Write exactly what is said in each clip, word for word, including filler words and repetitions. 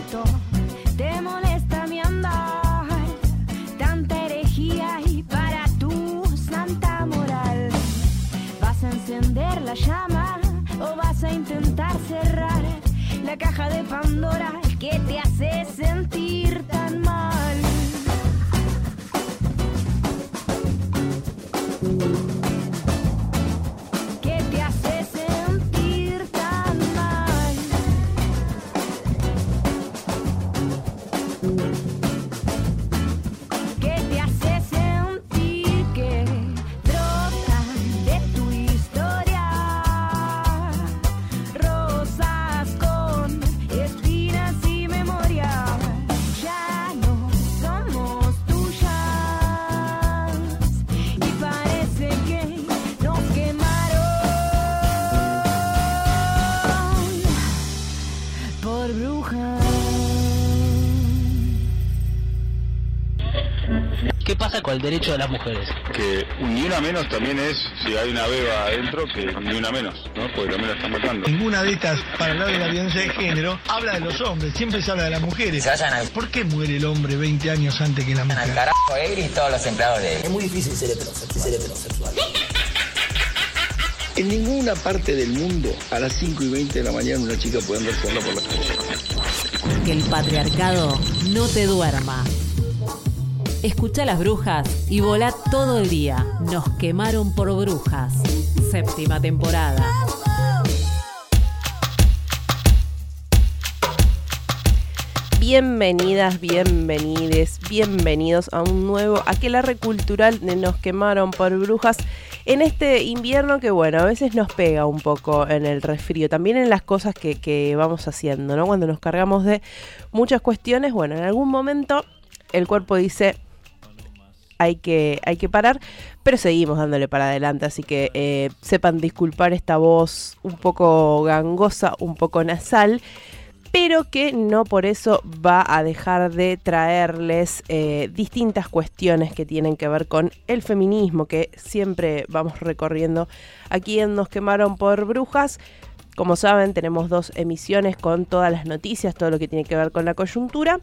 tanto te molesta mi andar, tanta herejía y para tu santa moral. ¿Vas a encender la llama o vas a intentar cerrar la caja de Pandora que te hace sentir tan mal? ¿Qué te hace sentir tan mal? ¿Qué te hace sentir que brotan de tu historia rosas con espinas y memoria? Ya no somos tuyas y parece que nos quemaron por brujas. ¿Qué pasa con el derecho de las mujeres? Que un ni una menos también es, si hay una beba adentro, que ni una menos, ¿no? Porque también la están matando. Ninguna de estas, para hablar de la violencia de género, habla de los hombres, siempre se habla de las mujeres. Se vayan al, ¿Por qué muere el hombre veinte años antes que la al mujer? carajo Egri y todos los empleados de Es muy difícil ser heterosexual. Ser heterosexual. En ninguna parte del mundo a las cinco y veinte de la mañana una chica puede andar sola por la calle. Que el patriarcado no te duerma. Escucha Las Brujas y volá todo el día. Nos quemaron por brujas. Séptima temporada. Bienvenidas, bienvenides, bienvenidos a un nuevo Aquelarre Cultural de Nos Quemaron por Brujas. En este invierno que, bueno, a veces nos pega un poco en el resfrío, también en las cosas que, que vamos haciendo, ¿no? Cuando nos cargamos de muchas cuestiones, bueno, en algún momento el cuerpo dice hay que, hay que parar, pero seguimos dándole para adelante, así que eh, sepan disculpar esta voz un poco gangosa, un poco nasal, pero que no por eso va a dejar de traerles eh, distintas cuestiones que tienen que ver con el feminismo, que siempre vamos recorriendo aquí en Nos Quemaron por Brujas. Como saben, tenemos dos emisiones con todas las noticias, todo lo que tiene que ver con la coyuntura.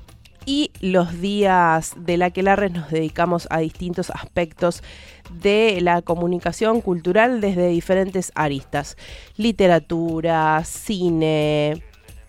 Y los días del Aquelarre nos dedicamos a distintos aspectos de la comunicación cultural desde diferentes aristas. Literatura, cine,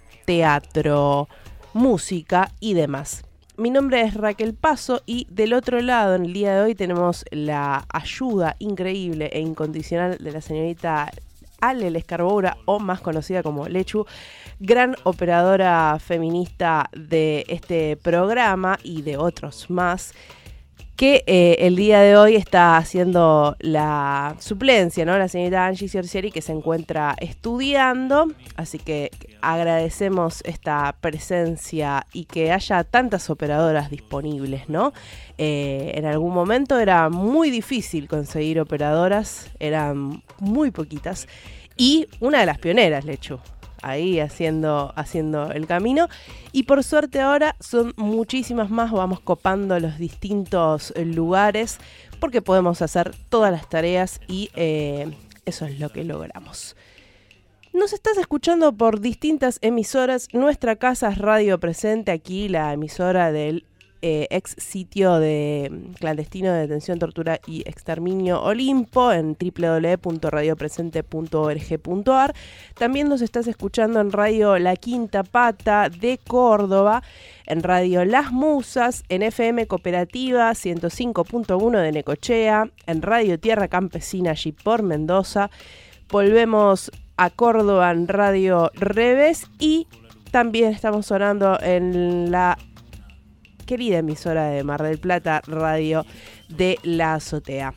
teatro, música y demás. Mi nombre es Raquel Paso y del otro lado en el día de hoy tenemos la ayuda increíble e incondicional de la señorita Ale Lescarboura, o más conocida como Lechu, gran operadora feminista de este programa y de otros más, que eh, el día de hoy está haciendo la suplencia, ¿no? La señorita Angie Cercieri, que se encuentra estudiando, así que agradecemos esta presencia y que haya tantas operadoras disponibles, ¿no? Eh, en algún momento era muy difícil conseguir operadoras, eran muy poquitas, y una de las pioneras, Lechu, ahí haciendo, haciendo el camino, y por suerte ahora son muchísimas más, vamos copando los distintos lugares porque podemos hacer todas las tareas y eh, eso es lo que logramos. Nos estás escuchando por distintas emisoras. Nuestra casa es Radio Presente, aquí la emisora del eh, ex sitio de clandestino de detención, tortura y exterminio Olimpo en doble u doble u doble u punto radio presente punto org punto a r. También nos estás escuchando en Radio La Quinta Pata de Córdoba, en Radio Las Musas, en F M Cooperativa ciento cinco punto uno de Necochea, en Radio Tierra Campesina allí por Mendoza. Volvemos a Córdoba en Radio Revés y también estamos sonando en la querida emisora de Mar del Plata, Radio de la Azotea.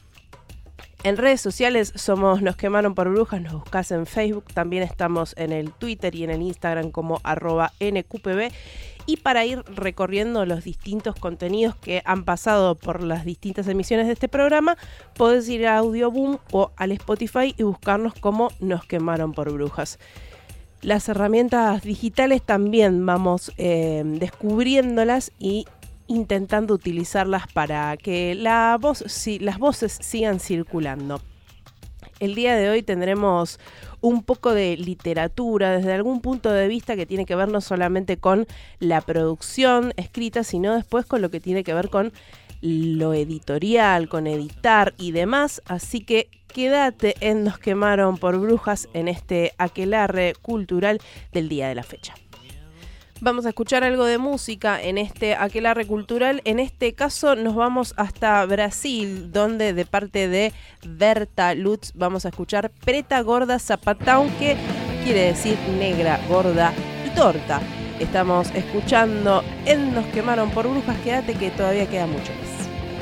En redes sociales somos Nos Quemaron por Brujas, nos buscás en Facebook, también estamos en el Twitter y en el Instagram como arroba N Q P B. Y para ir recorriendo los distintos contenidos que han pasado por las distintas emisiones de este programa, podés ir a Audioboom o al Spotify y buscarnos como Nos Quemaron por Brujas. Las herramientas digitales también vamos eh, descubriéndolas y intentando utilizarlas para que la voz, si, las voces sigan circulando. El día de hoy tendremos un poco de literatura desde algún punto de vista que tiene que ver no solamente con la producción escrita, sino después con lo que tiene que ver con lo editorial, con editar y demás. Así que quédate en Nos Quemaron por Brujas en este aquelarre cultural del día de la fecha. Vamos a escuchar algo de música en este aquelarre cultural. En este caso nos vamos hasta Brasil, donde de parte de Berta Lutz vamos a escuchar Preta Gorda Zapatão, que quiere decir negra, gorda y torta. Estamos escuchando en Nos Quemaron por Brujas. Quédate que todavía queda mucho más.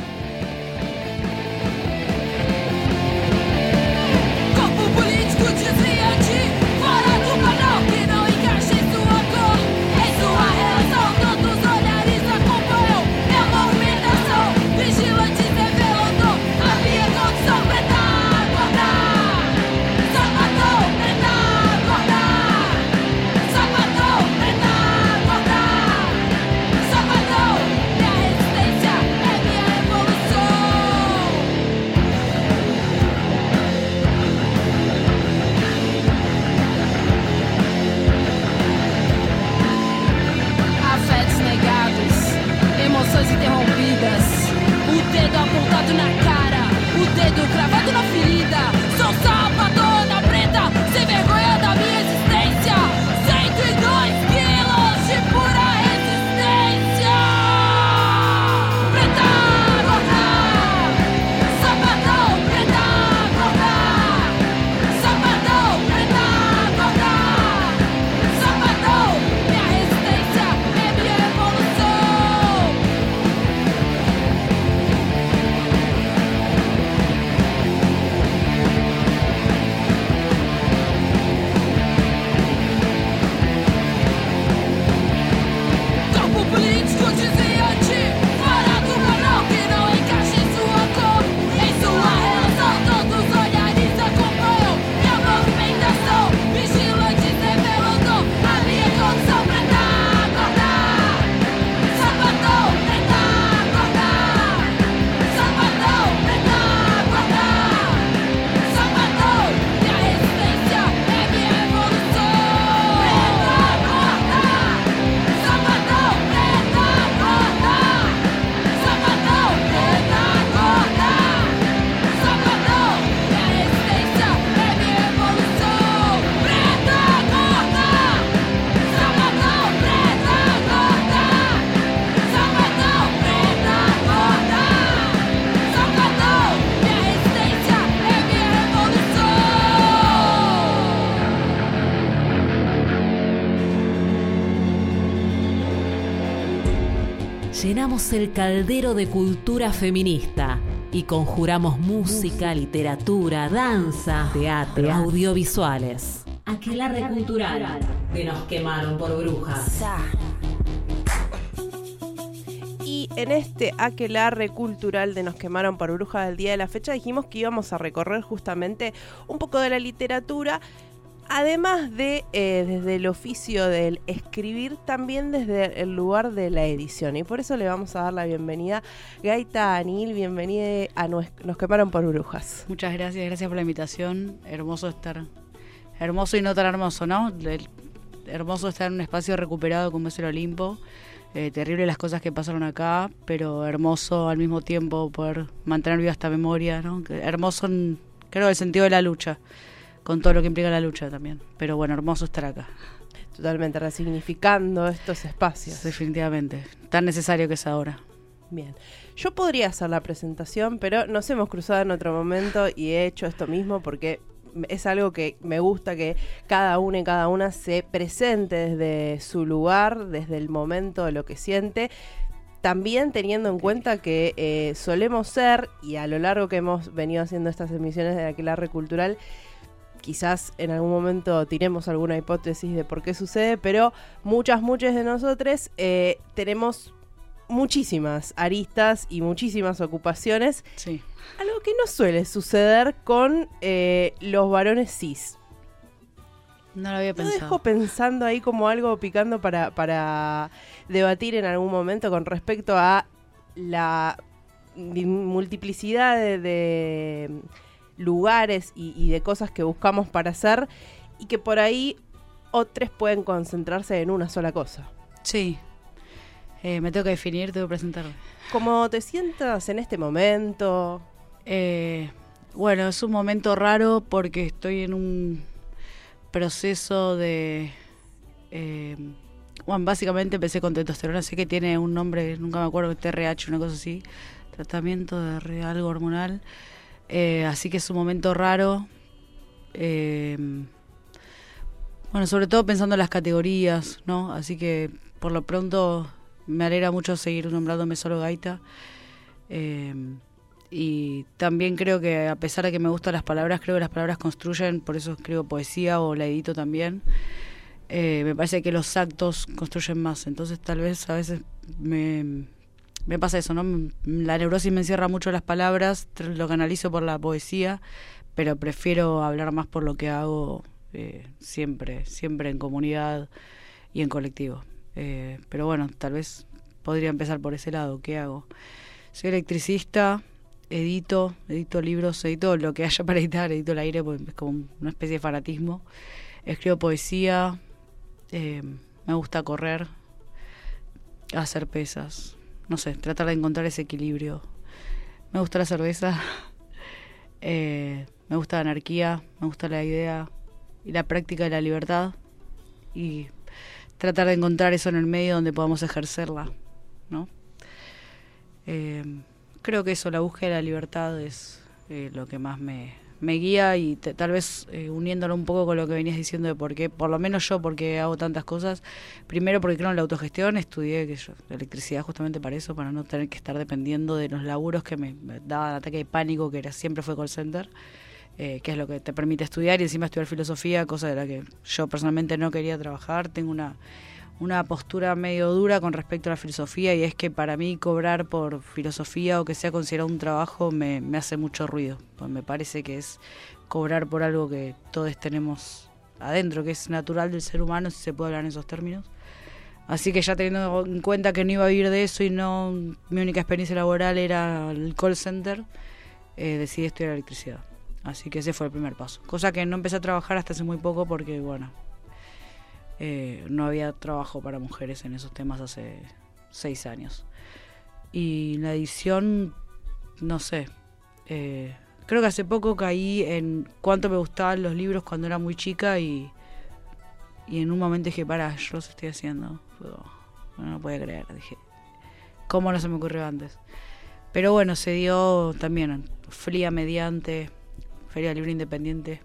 Interrompidas, o dedo apontado na cara, o dedo cravado na ferida. Sou sapatona preta, sem vergonha da minha existência. cento e dois quilos de pura resistência. Preta gorda, sapatão, preta gorda, sapatão, preta gorda, sapatão. Minha resistência é minha revolução. Llenamos el caldero de cultura feminista y conjuramos música, literatura, danza, teatro, audiovisuales. Aquelarre cultural de Nos Quemaron por Brujas. Y en este aquelarre cultural de Nos Quemaron por Brujas del día de la fecha dijimos que íbamos a recorrer justamente un poco de la literatura, además de eh, desde el oficio del escribir, también desde el lugar de la edición. Y por eso le vamos a dar la bienvenida. Gaita Anil, bienvenida a Nos, Nos Quemaron por Brujas. Muchas gracias, gracias por la invitación. Hermoso estar, hermoso y no tan hermoso, ¿no? El, hermoso estar en un espacio recuperado como es el Olimpo. Eh, terrible las cosas que pasaron acá, pero hermoso al mismo tiempo poder mantener viva esta memoria, ¿no? Hermoso en, creo, el sentido de la lucha, con todo lo que implica la lucha también. Pero bueno, hermoso estar acá. Totalmente, resignificando estos espacios. Definitivamente, tan necesario que es ahora. Bien, yo podría hacer la presentación, pero nos hemos cruzado en otro momento y he hecho esto mismo porque es algo que me gusta, que cada uno y cada una se presente desde su lugar, desde el momento de lo que siente. También teniendo en cuenta que eh, solemos ser, y a lo largo que hemos venido haciendo estas emisiones de Aquelarre Cultural, quizás en algún momento tiremos alguna hipótesis de por qué sucede, pero muchas, muchas de nosotros eh, tenemos muchísimas aristas y muchísimas ocupaciones. Sí. Algo que no suele suceder con eh, los varones cis. No lo había pensado. Lo dejo pensando ahí como algo picando para, para debatir en algún momento con respecto a la multiplicidad de, de lugares y, y de cosas que buscamos para hacer y que por ahí otros pueden concentrarse en una sola cosa. Sí. Eh, me tengo que definir, tengo que presentarme. ¿Cómo te sientas en este momento? Eh, bueno, es un momento raro porque estoy en un proceso de... Eh, bueno, básicamente empecé con testosterona, sé que tiene un nombre, nunca me acuerdo, T R H, una cosa así, tratamiento de re- algo hormonal, eh, así que es un momento raro, eh, bueno, sobre todo pensando en las categorías, ¿no? Así que por lo pronto me alegra mucho seguir nombrándome solo Gaita, eh, y también creo que a pesar de que me gustan las palabras, creo que las palabras construyen, por eso escribo poesía o la edito también. Eh, me parece que los actos construyen más, entonces tal vez a veces me, me pasa eso, ¿no? La neurosis me encierra mucho las palabras, lo canalizo por la poesía, pero prefiero hablar más por lo que hago, eh, siempre, siempre en comunidad y en colectivo. Eh, pero bueno, tal vez podría empezar por ese lado. ¿Qué hago? Soy electricista, edito, edito libros, edito lo que haya para editar, edito el aire, porque es como una especie de fanatismo. Escribo poesía. Eh, me gusta correr, hacer pesas, no sé, tratar de encontrar ese equilibrio. Me gusta la cerveza, eh, me gusta la anarquía, me gusta la idea y la práctica de la libertad y tratar de encontrar eso en el medio donde podamos ejercerla, ¿no? Eh, creo que eso, la búsqueda de la libertad es eh, lo que más me... me guía y te, tal vez eh, uniéndolo un poco con lo que venías diciendo de por qué, por lo menos yo, porque hago tantas cosas. Primero porque creo en la autogestión, estudié que yo, electricidad justamente para eso, para no tener que estar dependiendo de los laburos que me, me daban ataque de pánico, que era siempre fue call center, eh, que es lo que te permite estudiar y encima estudiar filosofía, cosa de la que yo personalmente no quería trabajar. Tengo una... una postura medio dura con respecto a la filosofía y es que para mí cobrar por filosofía o que sea considerado un trabajo me, me hace mucho ruido, pues me parece que es cobrar por algo que todos tenemos adentro, que es natural del ser humano, si se puede hablar en esos términos. Así que ya teniendo en cuenta que no iba a vivir de eso y no, mi única experiencia laboral era el call center, eh, decidí estudiar electricidad. Así que ese fue el primer paso, cosa que no empecé a trabajar hasta hace muy poco porque bueno, Eh, no había trabajo para mujeres en esos temas hace seis años. Y la edición, no sé, eh, creo que hace poco caí en cuánto me gustaban los libros cuando era muy chica y, y en un momento dije, pará, yo los estoy haciendo. Pero, no lo podía creer, dije, ¿cómo no se me ocurrió antes? Pero bueno, se dio también Fría mediante, Feria del Libro Independiente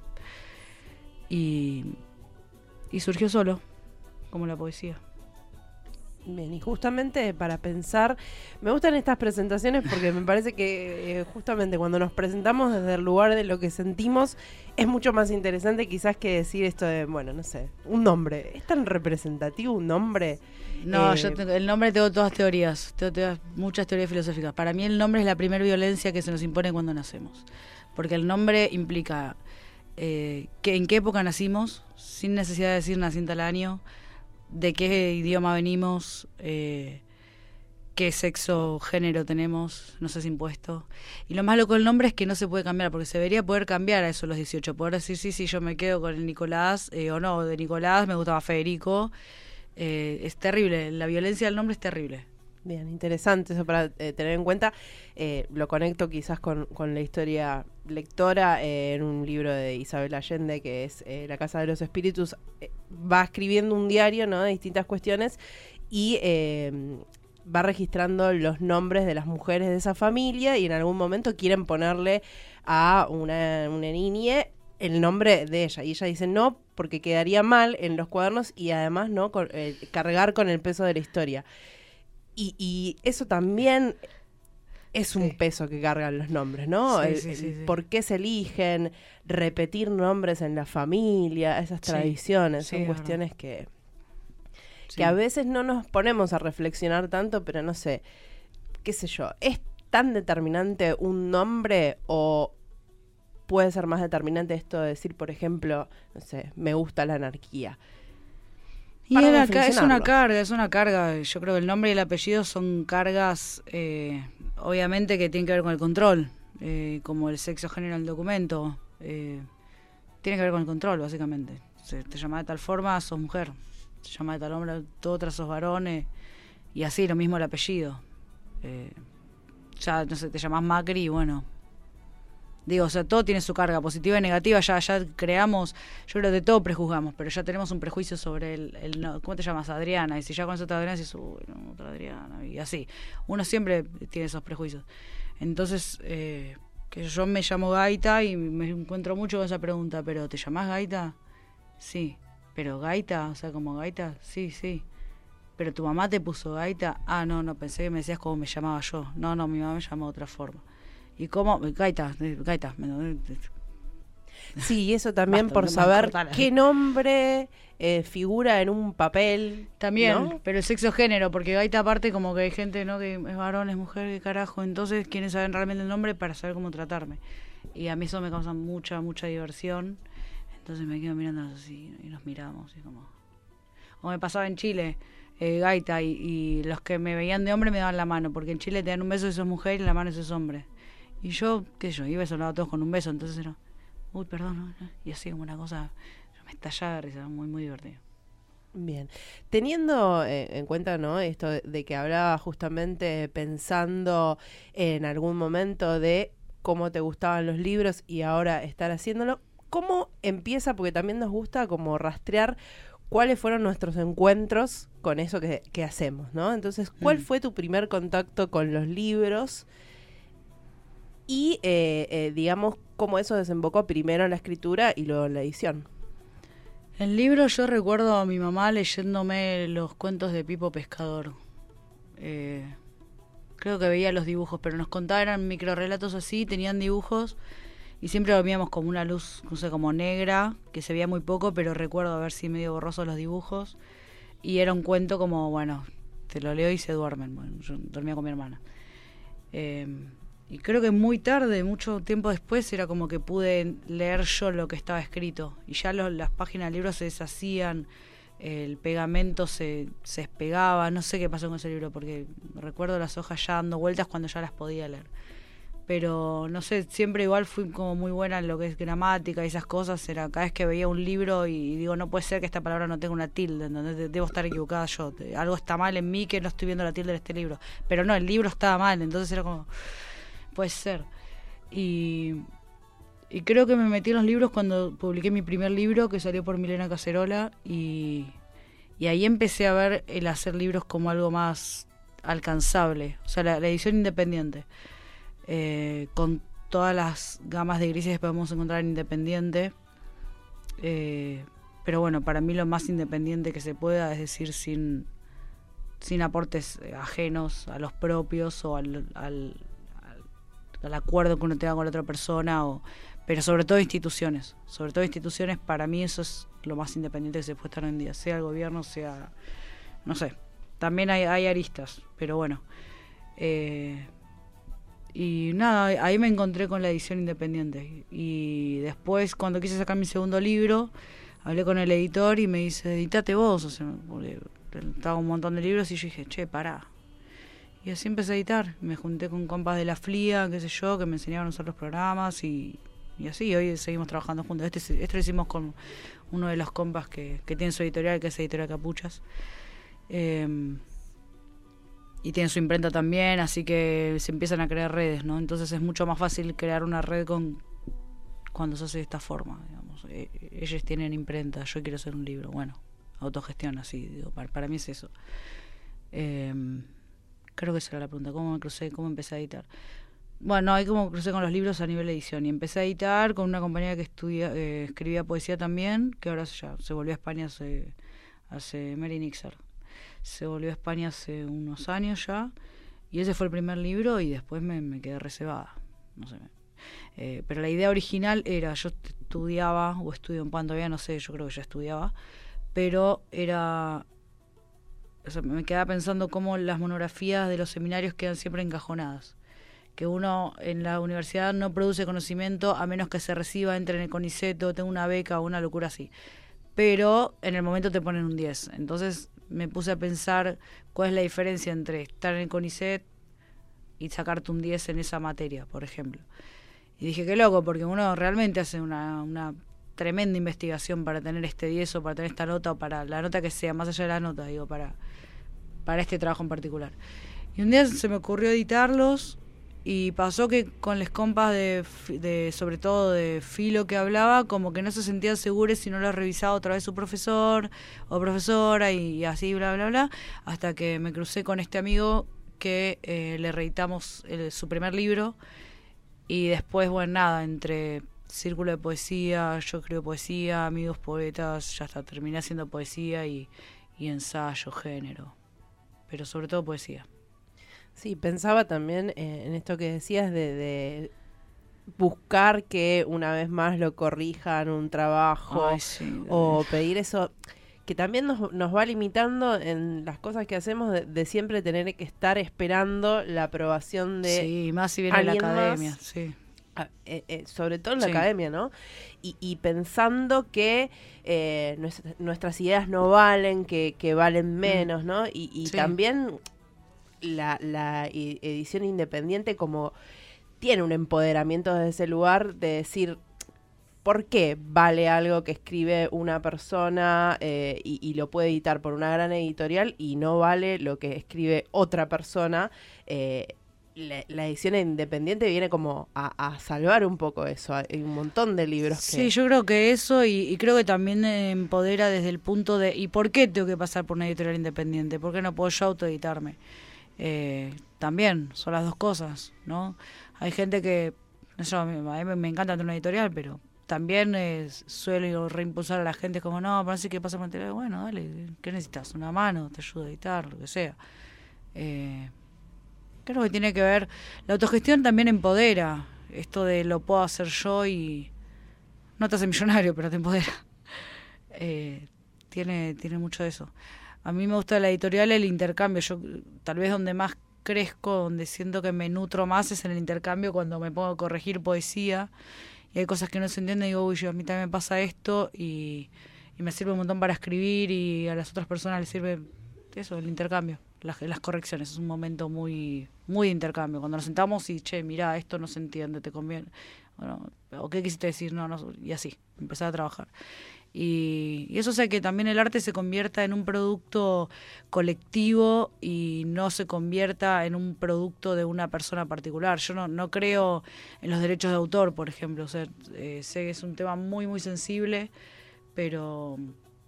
y... y surgió solo, como la poesía. Bien, y justamente para pensar, me gustan estas presentaciones porque me parece que eh, justamente cuando nos presentamos desde el lugar de lo que sentimos es mucho más interesante quizás que decir esto de, bueno, no sé, un nombre. ¿Es tan representativo un nombre? No, eh, yo tengo, el nombre tengo todas teorías, tengo, tengo muchas teorías filosóficas. Para mí el nombre es la primera violencia que se nos impone cuando nacemos, porque el nombre implica... Eh, que, en qué época nacimos, sin necesidad de decir nací en tal año, de qué idioma venimos, eh, qué sexo, género tenemos, no sé si impuesto. Y lo más loco del nombre es que no se puede cambiar, porque se debería poder cambiar a eso a los dieciocho, poder decir sí, sí, yo me quedo con el Nicolás, eh, o no, de Nicolás me gustaba Federico. Eh, es terrible, la violencia del nombre es terrible. Bien, interesante eso para eh, tener en cuenta. Eh, lo conecto quizás con, con la historia lectora eh, en un libro de Isabel Allende que es eh, La Casa de los Espíritus. Eh, va escribiendo un diario, ¿no?, de distintas cuestiones y eh, va registrando los nombres de las mujeres de esa familia y en algún momento quieren ponerle a una, una niña el nombre de ella y ella dice no porque quedaría mal en los cuadernos y además no con, eh, cargar con el peso de la historia. Y, y eso también es un sí. peso que cargan los nombres, ¿no? Sí, el, sí, sí, el sí. por qué se eligen, repetir nombres en la familia, esas tradiciones, sí, son sí, cuestiones que, sí. que a veces no nos ponemos a reflexionar tanto, pero no sé, qué sé yo, ¿es tan determinante un nombre o puede ser más determinante esto de decir, por ejemplo, no sé, me gusta la anarquía? Y era, es una carga, es una carga. Yo creo que el nombre y el apellido son cargas, eh, obviamente, que tienen que ver con el control, eh, como el sexo género en el documento. Eh, tiene que ver con el control, básicamente. Se te llama de tal forma, sos mujer. Se llama de tal hombre, tú otra sos varón. Eh, y así, lo mismo el apellido. Eh, ya, no sé, te llamás Macri, bueno. Digo, o sea, todo tiene su carga, positiva y negativa. Ya ya creamos, yo creo que de todo prejuzgamos, pero ya tenemos un prejuicio sobre el, el no, ¿cómo te llamas? Adriana. Y si ya conoces a otra Adriana, dices, uy, no, otra Adriana. Y así. Uno siempre tiene esos prejuicios. Entonces, eh, que yo me llamo Gaita y me encuentro mucho con esa pregunta, pero ¿te llamás Gaita? Sí. ¿Pero Gaita? O sea, como Gaita, sí, sí. ¿Pero tu mamá te puso Gaita? Ah, no, no, pensé que me decías cómo me llamaba yo. No, no, mi mamá me llamó de otra forma. ¿Y cómo? Gaita, Gaita. Sí, y eso también Basta, por saber qué nombre eh, figura en un papel. También, ¿no? Pero el sexo género, porque Gaita aparte como que hay gente, ¿no? Que es varón, es mujer, qué carajo. Entonces quieren saber realmente el nombre para saber cómo tratarme. Y a mí eso me causa mucha, mucha diversión. Entonces me quedo mirando así y nos miramos. Y como... O me pasaba en Chile... Eh, Gaita y, y los que me veían de hombre me daban la mano, porque en Chile te dan un beso y sos mujer y en la mano sos hombre. Y yo, qué sé yo, iba y sonaba a todos con un beso, entonces era, uy, perdón, ¿no? Y así como una cosa, yo me estallaba de risa, muy, muy divertido. Bien, teniendo eh, en cuenta, ¿no? Esto de, de que hablaba justamente pensando en algún momento de cómo te gustaban los libros y ahora estar haciéndolo, ¿cómo empieza? Porque también nos gusta como rastrear cuáles fueron nuestros encuentros con eso que, que hacemos, ¿no? Entonces, ¿cuál mm. fue tu primer contacto con los libros? Y, eh, eh, digamos, cómo eso desembocó primero en la escritura y luego en la edición. El libro, yo recuerdo a mi mamá leyéndome los cuentos de Pipo Pescador. Eh, creo que veía los dibujos, pero nos contaba, eran microrelatos así, tenían dibujos... Y siempre lo veíamos como una luz, no sé, como negra, que se veía muy poco, pero recuerdo haber sido medio borrosos los dibujos. Y era un cuento como, bueno, te lo leo y se duermen. Bueno, yo dormía con mi hermana. Eh, y creo que muy tarde, mucho tiempo después, era como que pude leer yo lo que estaba escrito. Y ya lo, las páginas del libro se deshacían, el pegamento se, se despegaba. No sé qué pasó con ese libro, porque recuerdo las hojas ya dando vueltas cuando ya las podía leer. Pero no sé, siempre igual fui como muy buena en lo que es gramática y esas cosas. Era cada vez que veía un libro y digo, no puede ser que esta palabra no tenga una tilde, entonces debo estar equivocada yo, algo está mal en mí que no estoy viendo la tilde de este libro. Pero no, el libro estaba mal, entonces era como, puede ser. Y, y creo que me metí en los libros cuando publiqué mi primer libro, que salió por Milena Cacerola, y, y ahí empecé a ver el hacer libros como algo más alcanzable, o sea, la, la edición independiente. Eh, con todas las gamas de grises que podemos encontrar en independiente, eh, pero bueno, para mí lo más independiente que se pueda, es decir, sin sin aportes ajenos a los propios o al, al, al, al acuerdo que uno tenga con la otra persona, o, pero sobre todo instituciones, sobre todo instituciones, para mí eso es lo más independiente que se puede estar hoy en día, sea el gobierno, sea, no sé, también hay, hay aristas, pero bueno, eh, y nada, ahí me encontré con la edición independiente. Y después, cuando quise sacar mi segundo libro, hablé con el editor y me dice, editate vos. O sea, porque estaba un montón de libros y yo dije, che, pará. Y así empecé a editar. Me junté con compas de la F L I A, qué sé yo, que me enseñaban a usar los programas y, y así. Hoy seguimos trabajando juntos. Este, este lo hicimos con uno de los compas que, que tiene su editorial, que es Editorial Capuchas. Eh, Y tiene su imprenta también, así que se empiezan a crear redes, ¿no? Entonces es mucho más fácil crear una red con cuando se hace de esta forma, digamos. Eh, ellos tienen imprenta, yo quiero hacer un libro. Bueno, autogestión, así, digo, para, para mí es eso. Eh, creo que esa era la pregunta, ¿cómo me crucé, cómo empecé a editar? Bueno, ahí como crucé con los libros a nivel de edición. Y empecé a editar con una compañera que estudia, eh, escribía poesía también, que ahora ya se volvió a España hace, hace Mary Nixer. Se volvió a España hace unos años ya, y ese fue el primer libro y después me, me quedé reservada, no sé. Eh, pero la idea original era, yo estudiaba, o estudio en Pan todavía, no sé, yo creo que ya estudiaba, pero era, o sea, me quedaba pensando cómo las monografías de los seminarios quedan siempre encajonadas. Que uno en la universidad no produce conocimiento a menos que se reciba, entre en el CONICET, o tenga una beca o una locura así. Pero en el momento te ponen un diez. Entonces me puse a pensar cuál es la diferencia entre estar en el CONICET y sacarte un diez en esa materia, por ejemplo. Y dije, qué loco, porque uno realmente hace una, una tremenda investigación para tener este diez o para tener esta nota o para la nota que sea, más allá de la nota, digo, para, para este trabajo en particular. Y un día se me ocurrió editarlos y pasó que con las compas de, de sobre todo de filo que hablaba, como que no se sentían seguros si no lo revisaba otra vez su profesor o profesora y, y así, bla, bla, bla, hasta que me crucé con este amigo que eh, le reeditamos el, su primer libro. Y después, bueno, nada, entre círculo de poesía, yo escribo poesía, amigos poetas, ya está, terminé haciendo poesía y, y ensayo, género, pero sobre todo poesía. Sí, pensaba también eh, en esto que decías de, de buscar que una vez más lo corrijan un trabajo. Ay, sí, o pedir eso, que también nos, nos va limitando en las cosas que hacemos de, de siempre tener que estar esperando la aprobación de sí, más si viene la academia, más, sí. a, eh, eh, sobre todo en la sí. academia, ¿no? Y, y pensando que eh, nuestra, nuestras ideas no valen, que, que valen menos, mm. ¿no? Y, y sí. también la, la edición independiente como tiene un empoderamiento desde ese lugar de decir, ¿por qué vale algo que escribe una persona eh, y, y lo puede editar por una gran editorial y no vale lo que escribe otra persona? Eh, la, la edición independiente viene como a, a salvar un poco eso. Hay un montón de libros que... Sí, yo creo que eso y, y creo que también empodera desde el punto de ¿y por qué tengo que pasar por una editorial independiente? ¿Por qué no puedo yo autoeditarme? Eh, también son las dos cosas, ¿no? Hay gente que... Eso, a mí me encanta tener una editorial, pero... También eh, suelo reimpulsar a la gente como, no, parece que pasa por material. Bueno, dale, ¿qué necesitas? Una mano, te ayudo a editar, lo que sea. Eh, creo que tiene que ver... La autogestión también empodera. Esto de lo puedo hacer yo y... No te hace millonario, pero te empodera. Eh, tiene, tiene mucho de eso. A mí me gusta la editorial, el intercambio. Yo tal vez donde más crezco, donde siento que me nutro más es en el intercambio cuando me pongo a corregir poesía. Y hay cosas que no se entienden y digo, uy, yo, a mí también me pasa esto y, y me sirve un montón para escribir y a las otras personas les sirve eso, el intercambio, las, las correcciones. Es un momento muy muy de intercambio. Cuando nos sentamos y, che, mirá, esto no se entiende, te conviene. Bueno, ¿o qué quisiste decir? No, no, y así, empezar a trabajar. Y, y eso hace que también el arte se convierta en un producto colectivo y no se convierta en un producto de una persona particular. Yo no, no creo en los derechos de autor, por ejemplo. O sea, eh, sé que es un tema muy, muy sensible, pero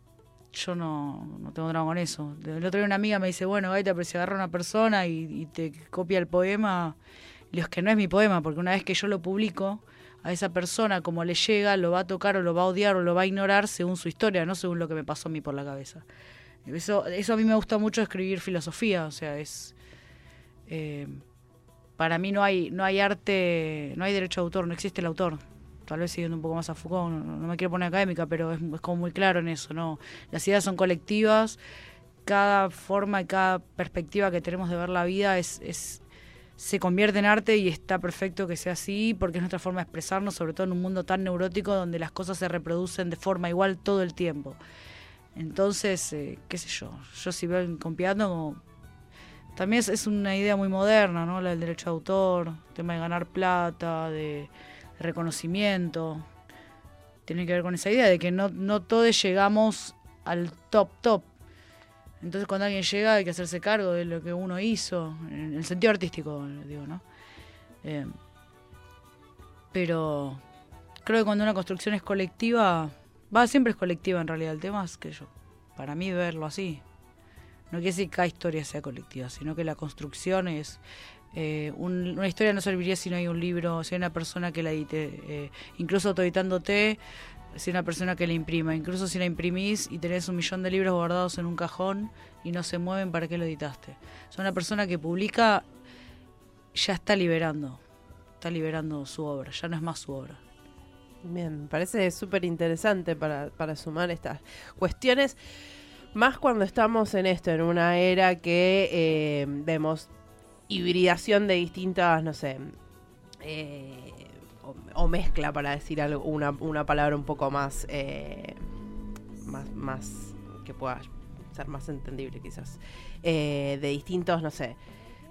yo no, no tengo drama con eso. El otro día una amiga me dice, bueno, Gaita, pero si agarra una persona y, y te copia el poema, le digo, es que no es mi poema, porque una vez que yo lo publico, a esa persona como le llega, lo va a tocar o lo va a odiar o lo va a ignorar según su historia, no según lo que me pasó a mí por la cabeza. Eso, eso a mí me gusta mucho escribir filosofía, o sea, es eh, para mí no hay no hay arte, no hay derecho de autor, no existe el autor. Tal vez siguiendo un poco más a Foucault, no, no me quiero poner académica, pero es, es como muy claro en eso, ¿no? Las ideas son colectivas, cada forma y cada perspectiva que tenemos de ver la vida es, es se convierte en arte y está perfecto que sea así porque es nuestra forma de expresarnos, sobre todo en un mundo tan neurótico donde las cosas se reproducen de forma igual todo el tiempo. Entonces, eh, qué sé yo, yo si veo copiando como... También es, es una idea muy moderna, ¿no? La del derecho de autor, el tema de ganar plata, de, de reconocimiento. Tiene que ver con esa idea de que no, no todos llegamos al top top. Entonces cuando alguien llega hay que hacerse cargo de lo que uno hizo, en el sentido artístico, digo, ¿no? Eh, pero creo que cuando una construcción es colectiva, va, siempre es colectiva en realidad, el tema es que yo, para mí verlo así, no quiere decir que cada historia sea colectiva, sino que la construcción es, eh, un, una historia no serviría si no hay un libro, si hay una persona que la edite, eh, incluso autoeditándote, si una persona que la imprima, incluso si la imprimís y tenés un millón de libros guardados en un cajón y no se mueven, ¿para qué lo editaste? O sea, una persona que publica ya está liberando, está liberando su obra, ya no es más su obra. Bien, me parece súper interesante para, para sumar estas cuestiones, más cuando estamos en esto, en una era que eh, vemos hibridación de distintas, no sé, eh, O, o mezcla, para decir algo, una, una palabra un poco más, eh, más, más que pueda ser más entendible quizás, eh, de distintos, no sé,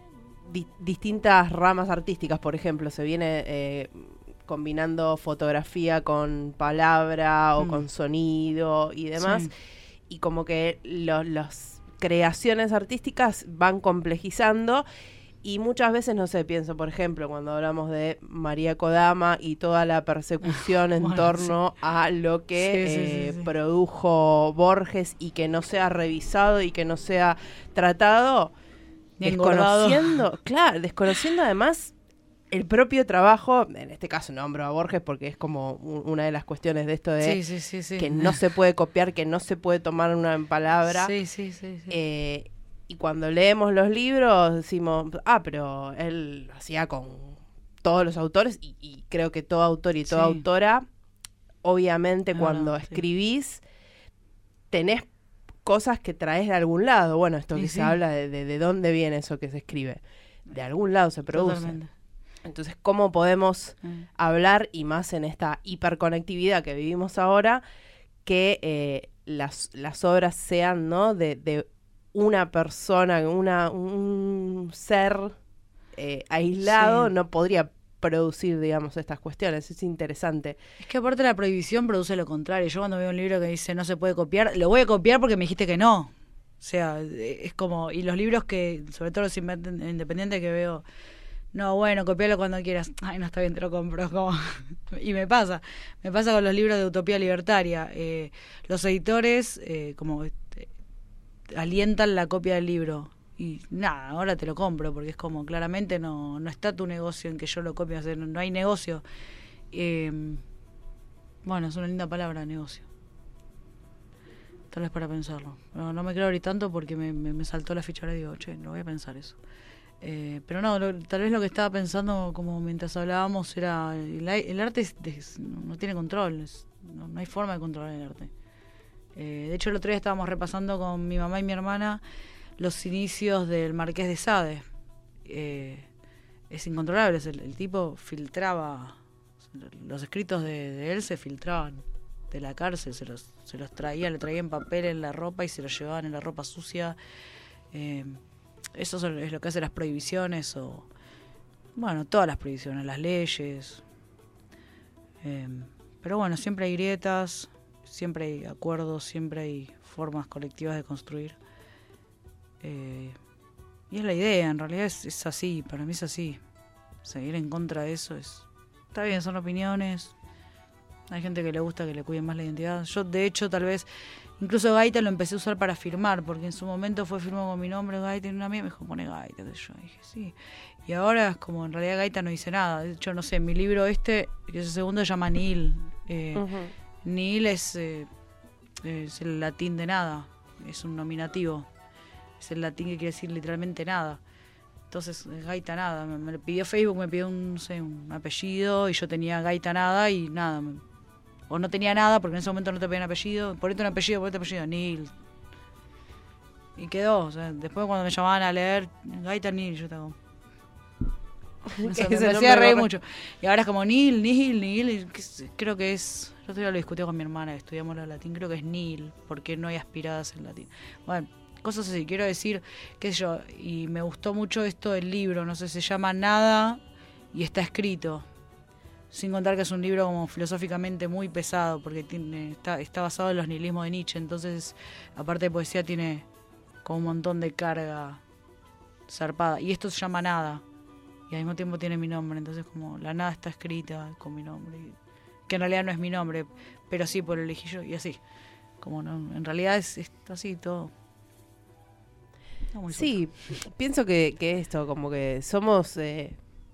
di- distintas ramas artísticas, por ejemplo, se viene eh, combinando fotografía con palabra o Mm. con sonido y demás, Sí. y como que lo- las creaciones artísticas van complejizando. Y muchas veces, no sé, pienso, por ejemplo, cuando hablamos de María Kodama y toda la persecución en Bueno, torno a lo que Sí, sí, eh, sí, sí. produjo Borges y que no sea revisado y que no sea tratado, Ni engordado. desconociendo, claro, desconociendo además el propio trabajo, en este caso nombro a Borges porque es como u- una de las cuestiones de esto de Sí, sí, sí, sí. que no se puede copiar, que no se puede tomar una en palabra. Sí, sí, sí. sí. Eh, y cuando leemos los libros decimos, ah, pero él lo hacía con todos los autores y, y creo que todo autor y toda Sí. autora, obviamente Es cuando verdad, sí. escribís tenés cosas que traes de algún lado. Bueno, esto Sí, que sí. se habla de, de, de dónde viene eso que se escribe. De algún lado se produce. Totalmente. Entonces, ¿cómo podemos Mm. hablar, y más en esta hiperconectividad que vivimos ahora, que eh, las, las obras sean, ¿no?, de, de una persona, una, un ser eh, aislado, Sí. no podría producir, digamos, estas cuestiones. Es interesante. Es que aparte la prohibición produce lo contrario. Yo cuando veo un libro que dice no se puede copiar, lo voy a copiar porque me dijiste que no. O sea, eh, es como... Y los libros que, sobre todo los inven- independientes que veo, no, bueno, copialo cuando quieras. Ay, no, está bien, te lo compro. Como... y me pasa. Me pasa con los libros de utopía libertaria. Eh, los editores, eh, como... eh, alientan la copia del libro y nada, ahora te lo compro porque es como claramente no no está tu negocio en que yo lo copie, o sea, no, no hay negocio. Eh, bueno, es una linda palabra, negocio, tal vez para pensarlo. No, no me quiero abrir tanto porque me, me, me saltó la ficha ahora y digo, che, no voy a pensar eso. Eh, pero no, lo, tal vez lo que estaba pensando como mientras hablábamos era el, el arte es, es, no, no tiene control, es, no, no hay forma de controlar el arte. Eh, de hecho, el otro día estábamos repasando con mi mamá y mi hermana los inicios del Marqués de Sade. Eh, es incontrolable, el, el tipo filtraba, los escritos de, de él se filtraban de la cárcel, se los, se los traía, le traían papel en la ropa y se los llevaban en la ropa sucia. Eh, eso es lo que hace las prohibiciones, o bueno, todas las prohibiciones, las leyes. Eh, pero bueno, siempre hay grietas. Siempre hay acuerdos, siempre hay formas colectivas de construir. Eh, y es la idea, en realidad es, es así, para mí es así. Seguir en contra de eso es... Está bien, son opiniones. Hay gente que le gusta que le cuiden más la identidad. Yo, de hecho, tal vez... Incluso Gaita lo empecé a usar para firmar, porque en su momento fue firmado con mi nombre, Gaita, y una amiga me dijo, pone Gaita. Entonces yo dije, sí. Y ahora es como, en realidad Gaita no dice nada. De hecho, no sé, mi libro este, que es el segundo, se llama Nihil. Eh, Ujú. Nihil es, eh, es el latín de nada, es un nominativo, es el latín que quiere decir literalmente nada. Entonces, Gaita nada, me, me pidió Facebook, me pidió un, no sé, un apellido y yo tenía Gaita nada y nada, me, o no tenía nada porque en ese momento no te pedían apellido, ponete un apellido, ponete apellido, Nihil. Y quedó, o sea, después cuando me llamaban a leer Gaita Nihil, yo estaba... O sea, me, Ese me nombre hacía reír corre- mucho. Y ahora es como Nihil, Nihil, Nihil, y que es- creo que es... Yo todavía lo discutí con mi hermana, estudiamos la latín, creo que es Nihil, porque no hay aspiradas en latín. Bueno, cosas así, quiero decir, qué sé yo, y me gustó mucho esto del libro, no sé, se llama Nada y está escrito. Sin contar que es un libro como filosóficamente muy pesado, porque tiene, está, está basado en los nihilismos de Nietzsche, entonces, aparte de poesía, tiene como un montón de carga zarpada. Y esto se llama Nada, y al mismo tiempo tiene mi nombre, entonces como la nada está escrita con mi nombre, y- que en realidad no es mi nombre, pero sí por el elegí yo, y así. Como no, en realidad es, es así todo. Está muy Sí, pienso que, que esto, como que somos eh,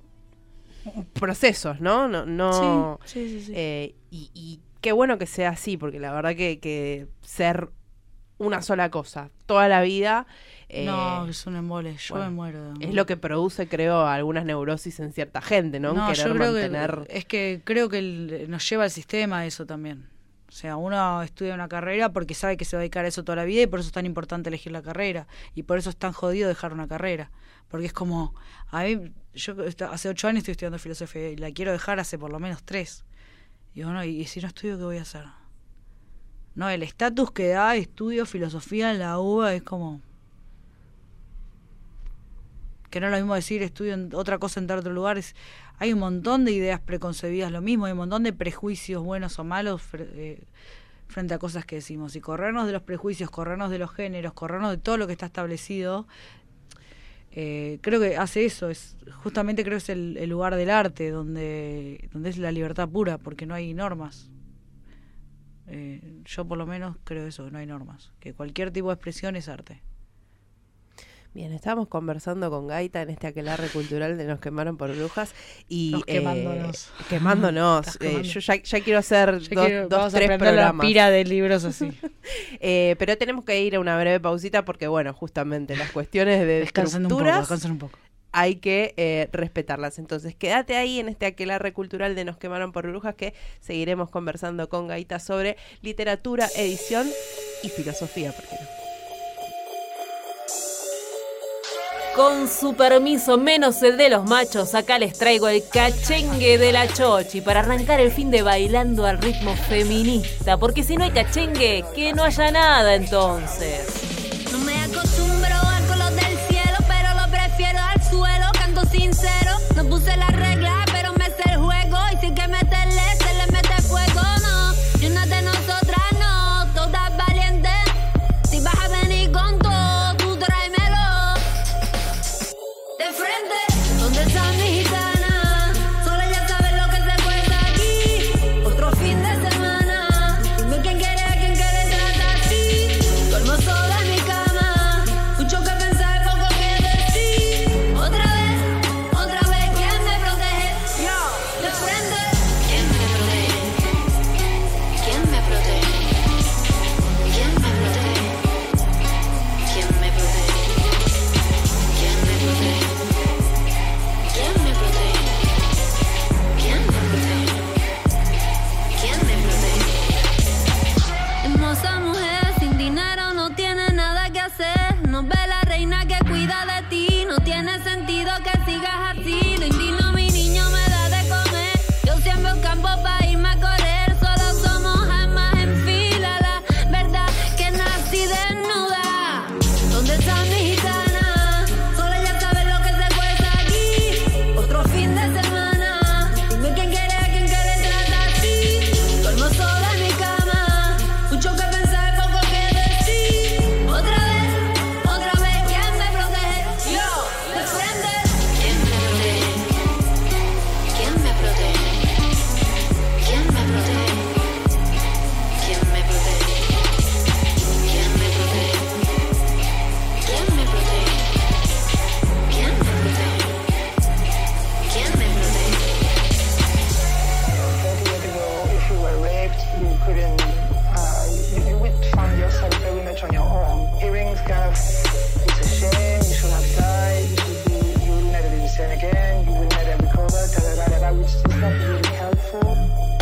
procesos, ¿no? No, no Sí, sí, sí, sí. eh, y, y qué bueno que sea así, porque la verdad que, que ser una sola cosa toda la vida eh, no, es un embole, yo bueno, me muero. de- es lo que produce, creo, algunas neurosis en cierta gente, ¿no? No, Querer yo creo mantener... que es que creo que el- nos lleva al sistema eso también. O sea, uno estudia una carrera porque sabe que se va a dedicar a eso toda la vida y por eso es tan importante elegir la carrera y por eso es tan jodido dejar una carrera, porque es como a mí, yo est- hace ocho años estoy estudiando filosofía y la quiero dejar hace por lo menos tres. Y digo, no, y, y si no estudio, ¿qué voy a hacer? No, el estatus que da estudio filosofía en la U B A es como... que no es lo mismo decir estudio en otra cosa en otro lugar. Es, hay un montón de ideas preconcebidas, lo mismo, hay un montón de prejuicios buenos o malos eh, frente a cosas que decimos. Y corrernos de los prejuicios, corrernos de los géneros, corrernos de todo lo que está establecido, eh, creo que hace eso. Es justamente creo que es el, el lugar del arte donde, donde es la libertad pura, porque no hay normas. Eh, yo por lo menos creo eso, no hay normas, que cualquier tipo de expresión es arte. Bien, estábamos conversando con Gaita en este aquelarre cultural de Nos Quemaron por Brujas y Nos quemándonos. Eh, quemándonos. Eh, yo ya, ya quiero hacer ya dos, quiero, dos tres a programas. La pira de libros así. eh, pero tenemos que ir a una breve pausita porque, bueno, justamente las cuestiones de descansen estructuras un poco, descansen un poco. Hay que eh, respetarlas. Entonces, quédate ahí en este aquelarre cultural de Nos Quemaron por Brujas, que seguiremos conversando con Gaita sobre literatura, edición y filosofía, ¿por qué no? Con su permiso, menos el de los machos, acá les traigo el cachengue de la chochi para arrancar el fin de bailando al ritmo feminista, porque si no hay cachengue, que no haya nada entonces. No me acostumbro al color del cielo, pero lo prefiero al suelo, canto sincero, no puse la regla, pero me sé el juego, y si hay que meterle, se le mete fuego, no, y una de nosotras no, todas valientes, si vas a venir con todo, tú tráemelo. De frente, ¿dónde está mi gitana? Solo ella sabe lo que se cuesta aquí. Otro fin de semana. Dime quién quiere, a quién quiere tratar así. Duermo sola en mi cama. Mucho que pensar, poco que decir. Otra vez, otra vez, ¿quién me protege? Yo, de frente. ¿Quién me protege? ¿Quién me protege? ¿Quién me protege? ¿Quién me protege? ¿Quién me protege? ¿Quién me protege? ¿Quién me protege? ¿Quién me protege? Hermosa mujer sin dinero no tiene nada que hacer. No ve la reina que cuida de ti. No tiene sentido que sigas así. Lo indigno mi niño me da de comer. Yo siempre un campo para irme a correr. Solo somos almas en fila. La verdad que nací desnuda. ¿Dónde está mi gitana? Solo ella sabe lo que se cuesta aquí. Otro fin de semana. Dime quién quiere, a quién quiere tratar así. Duermo sola en mi cama. Mucho que pensar, poco que decir. Otra vez, otra vez, ¿quién me protege? Yo, de frente. ¿Quién me protege? ¿Quién me protege? ¿Quién me protege? ¿Quién me protege? ¿Quién me protege? ¿Quién me protege? ¿Quién me protege? ¿Quién me protege? thirty years ago, if you were raped, you couldn't, uh, you, you would find yourself very much on your own. Hearings kind of, it's a shame, you should have died, you should be, you will never be the same again, you will never recover, da da da da, which is not really helpful.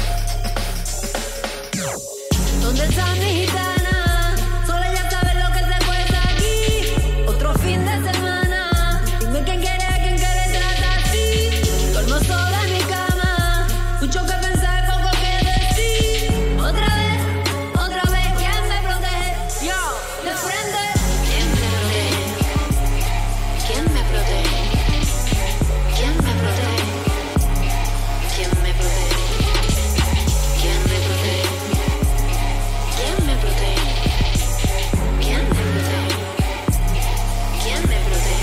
¿Dónde está mi gitana? Solo ella sabe lo que se cuesta aquí. Otro fin de semana. Dime quién quiere, a quién quiere tratar así. Duermo sola en mi cama. Mucho que pensar, poco que decir. Otra vez, otra vez, ¿quién me protege? Yo, de frente. ¿Quién me protege? ¿Quién me protege? ¿Quién me protege? ¿Quién me protege? ¿Quién me protege? ¿Quién me protege? ¿Quién me protege? ¿Quién me protege?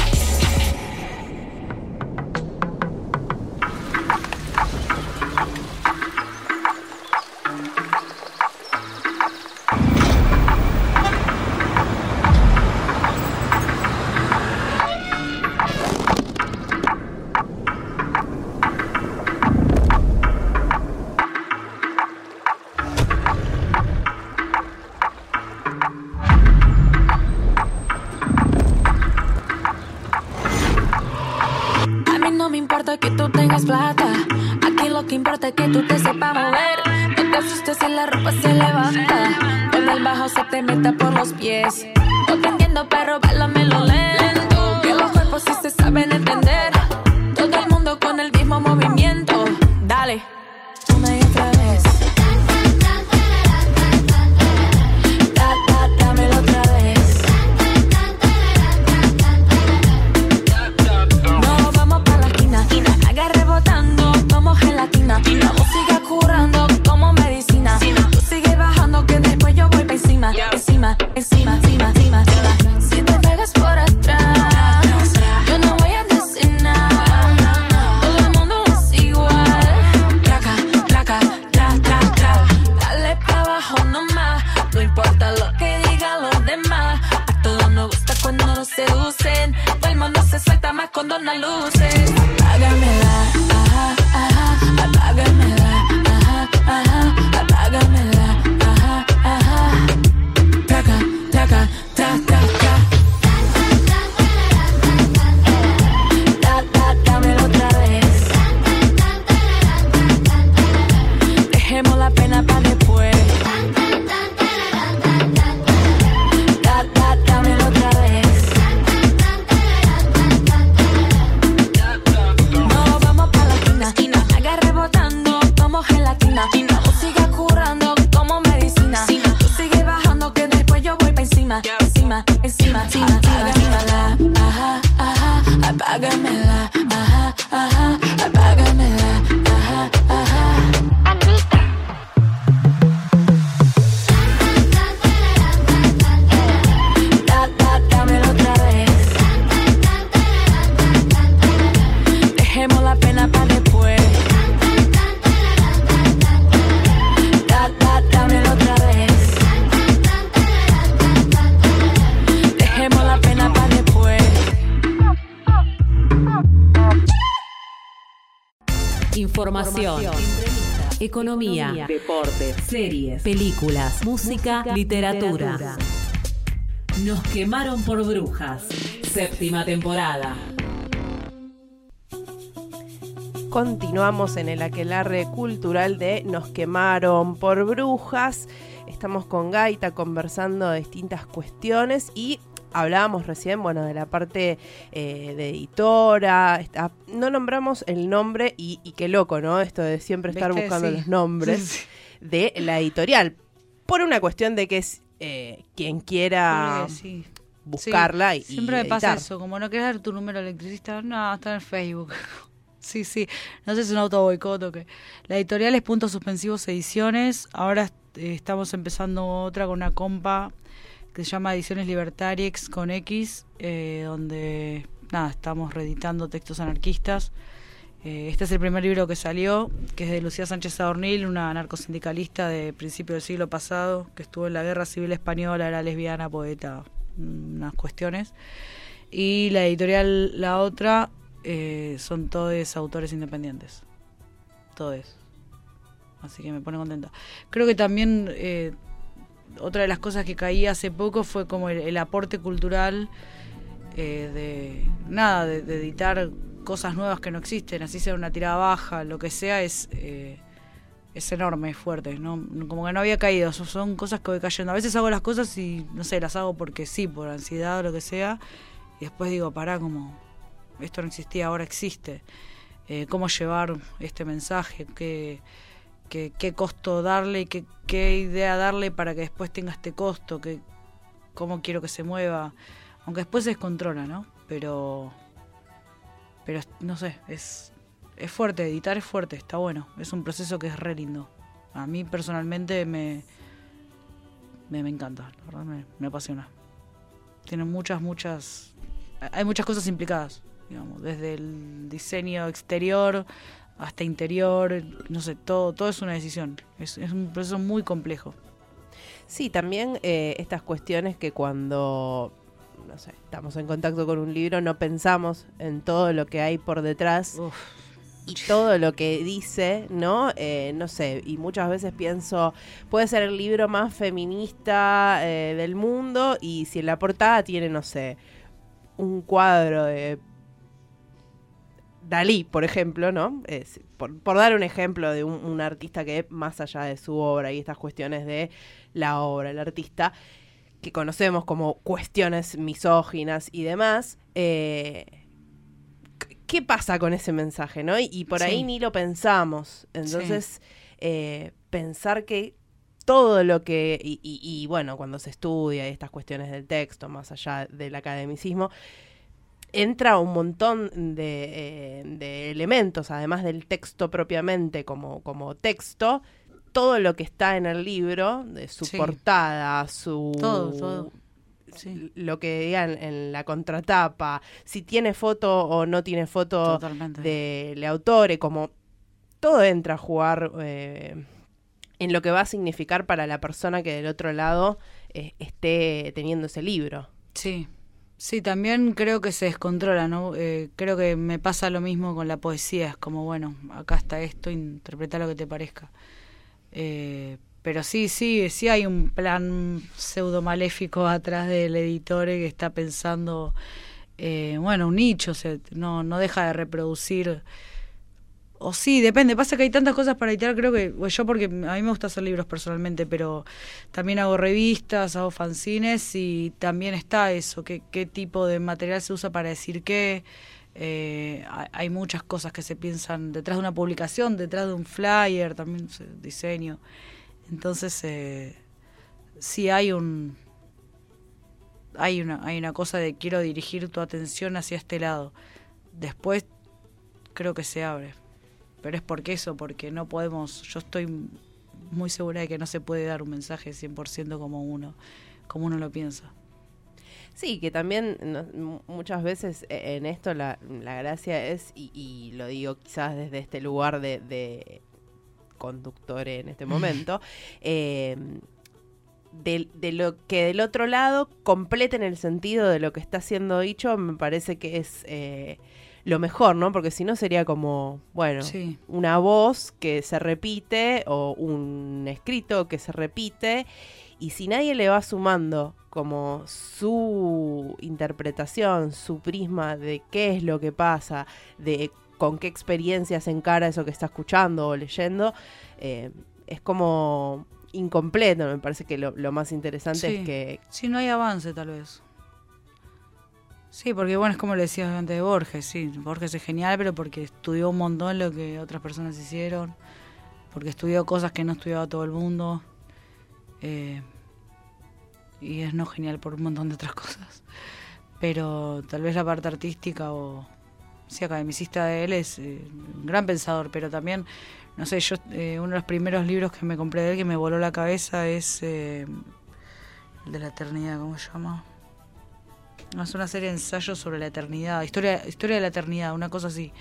A mí no me importa que tú tengas plata. Aquí lo que importa es que tú te sepas mover. No te asustes si la ropa se levanta. Cuando el bajo se te meta por los pies. No te entiendo, pero báilamelo lento. Que los cuerpos sí se saben entender. Todo el mundo con el mismo movimiento. Dale, una y otra vez. Da, da, dámelo otra vez. encima, encima, encima, encima, apágamela, ajá, ajá, apágamela, ajá, ajá, apágamela, ajá, ajá. Da, da, dámelo otra vez. Dejemos la pena para después. Da, da, dámelo otra vez. Dejemos la pena para después. Información, economía, deportes, series, películas, música, literatura. Nos quemaron por brujas. Séptima temporada. Continuamos en el aquelarre cultural de Nos quemaron por brujas. Estamos con Gaita conversando de distintas cuestiones y hablábamos recién, bueno, de la parte eh, de editora. Está, no nombramos el nombre y, y qué loco, ¿no? Esto de siempre estar ¿Viste? buscando Sí. los nombres Sí, sí. de la editorial. Por una cuestión de que es eh, quien quiera Sí, sí. buscarla Sí, y siempre me pasa editar. eso, como no querés dar tu número de electricista, no, está en Facebook. Sí, sí, no sé si es un auto boicot o qué. La editorial es Puntos Suspensivos Ediciones. Ahora eh, estamos empezando otra con una compa que se llama Ediciones Libertariex con X, eh, donde nada, estamos reeditando textos anarquistas. Eh, este es el primer libro que salió, que es de Lucía Sánchez Adornil, una anarcosindicalista de principio del siglo pasado, que estuvo en la Guerra Civil Española, era lesbiana, poeta, unas cuestiones. Y la editorial, la otra, eh, son todos autores independientes. Todos. Así que me pone contenta. Creo que también eh, otra de las cosas que caí hace poco fue como el, el aporte cultural eh, de nada, de, de editar cosas nuevas que no existen, así sea una tirada baja, lo que sea, es eh, es enorme, es fuerte, ¿no? Como que no había caído, son, son cosas que voy cayendo. A veces hago las cosas y, no sé, las hago porque sí, por ansiedad o lo que sea, y después digo, pará, como esto no existía, ahora existe. Eh, ¿Cómo llevar este mensaje? ¿Qué, qué, qué costo darle? Qué, ¿Qué idea darle para que después tenga este costo? ¿Qué, ¿Cómo quiero que se mueva? Aunque después se descontrola, ¿no? Pero... Pero no sé, es, es fuerte, editar es fuerte, está bueno. Es un proceso que es re lindo. A mí personalmente me, me, me encanta, la verdad me, me apasiona. Tiene muchas, muchas... Hay muchas cosas implicadas, digamos, desde el diseño exterior hasta interior, no sé, todo, todo es una decisión. Es, es un proceso muy complejo. Sí, también eh, estas cuestiones que cuando... no sé, estamos en contacto con un libro, no pensamos en todo lo que hay por detrás. Uf. Y todo lo que dice, ¿no? Eh, no sé, y muchas veces pienso, puede ser el libro más feminista eh, del mundo, y si en la portada tiene, no sé, un cuadro de Dalí, por ejemplo, ¿no? Es, por, por dar un ejemplo de un, un artista que, más allá de su obra y estas cuestiones de la obra, el artista, que conocemos como cuestiones misóginas y demás, eh, ¿qué pasa con ese mensaje, no? Y, y por ahí sí. Ni lo pensamos. Entonces, sí. eh, pensar que todo lo que... Y, y, y bueno, cuando se estudia estas cuestiones del texto, más allá del academicismo, entra un montón de, eh, de elementos, además del texto propiamente como, como texto, todo lo que está en el libro, de su sí. portada, su... Todo, todo. Sí. Lo que digan en la contratapa, si tiene foto o no tiene foto del autor, como todo entra a jugar eh, en lo que va a significar para la persona que del otro lado eh, esté teniendo ese libro. Sí, sí, también creo que se descontrola, ¿no? Eh, creo que me pasa lo mismo con la poesía, es como, bueno, acá está esto, interpreta lo que te parezca. Eh, pero sí, sí, sí hay un plan pseudo maléfico atrás del editor que está pensando, eh, bueno, un nicho, o sea, no, no deja de reproducir, o sí, depende, pasa que hay tantas cosas para editar, creo que, pues yo porque a mí me gusta hacer libros personalmente, pero también hago revistas, hago fanzines y también está eso, que, qué tipo de material se usa para decir qué. Eh, hay muchas cosas que se piensan detrás de una publicación, detrás de un flyer, también diseño. Entonces, eh, sí hay un hay una, hay una cosa de quiero dirigir tu atención hacia este lado. Después creo que se abre. Pero es porque eso, porque no podemos, yo estoy muy segura de que no se puede dar un mensaje cien por ciento como uno, como uno lo piensa. Sí, que también no, muchas veces en esto la, la gracia es, y, y lo digo quizás desde este lugar de, de conductor en este momento, eh, de, de lo que del otro lado completen el sentido de lo que está siendo dicho, me parece que es eh, lo mejor, ¿no? Porque si no sería como, bueno, sí. una voz que se repite o un escrito que se repite, y si nadie le va sumando como su interpretación, su prisma de qué es lo que pasa, de con qué experiencia se encara eso que está escuchando o leyendo, eh, es como incompleto. Me parece que lo, lo más interesante sí. es que... Sí, no hay avance tal vez. Sí, porque bueno, es como le decías antes de Borges, sí, Borges es genial, pero porque estudió un montón lo que otras personas hicieron, porque estudió cosas que no estudiaba todo el mundo, eh, y es no genial por un montón de otras cosas. Pero tal vez la parte artística o sí, academicista de él es eh, un gran pensador, pero también, no sé, yo eh, uno de los primeros libros que me compré de él que me voló la cabeza es eh, el de la eternidad, ¿cómo se llama? No, es una serie de ensayos sobre la eternidad, historia, historia de la eternidad, una cosa así.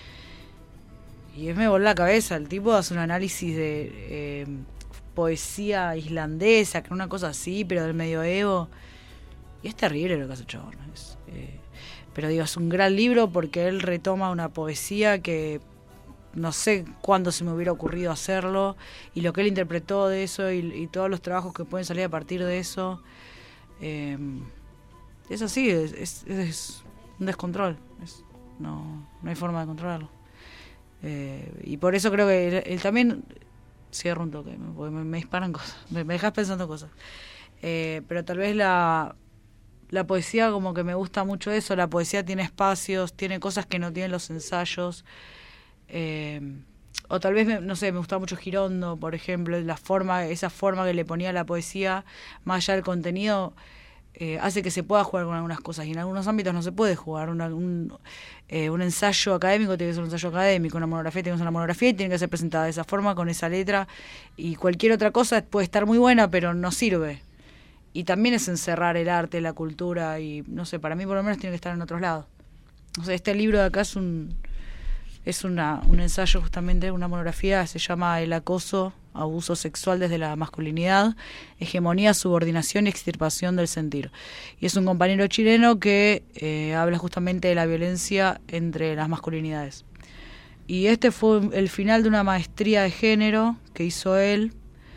Y es me voló la cabeza, el tipo hace un análisis de eh, poesía islandesa, que una cosa así, pero del medioevo. Y es terrible lo que hace el chabón. Es, eh, pero digo, es un gran libro porque él retoma una poesía que no sé cuándo se me hubiera ocurrido hacerlo, y lo que él interpretó de eso, y, y todos los trabajos que pueden salir a partir de eso. Eh, es así, es, es, es un descontrol. Es, no, no hay forma de controlarlo. Eh, y por eso creo que él, él también... Cierro un toque, porque me, me disparan cosas, me, me dejas pensando cosas. Eh, pero tal vez la, la poesía, como que me gusta mucho eso, la poesía tiene espacios, tiene cosas que no tienen los ensayos. Eh, o tal vez, me, no sé, me gusta mucho Girondo, por ejemplo, la forma, esa forma que le ponía a la poesía, más allá del contenido, eh, hace que se pueda jugar con algunas cosas, y en algunos ámbitos no se puede jugar. Una, un, eh, un ensayo académico tiene que ser un ensayo académico, una monografía tiene que ser una monografía y tiene que ser presentada de esa forma, con esa letra, y cualquier otra cosa puede estar muy buena, pero no sirve. Y también es encerrar el arte, la cultura, y no sé, para mí por lo menos tiene que estar en otros lados. O sea, este libro de acá es un es una un ensayo, justamente, una monografía, se llama El acoso, abuso sexual desde la masculinidad, hegemonía, subordinación y extirpación del sentir. Y es un compañero chileno que eh, habla justamente de la violencia entre las masculinidades. Y este fue el final de una maestría de género que hizo él,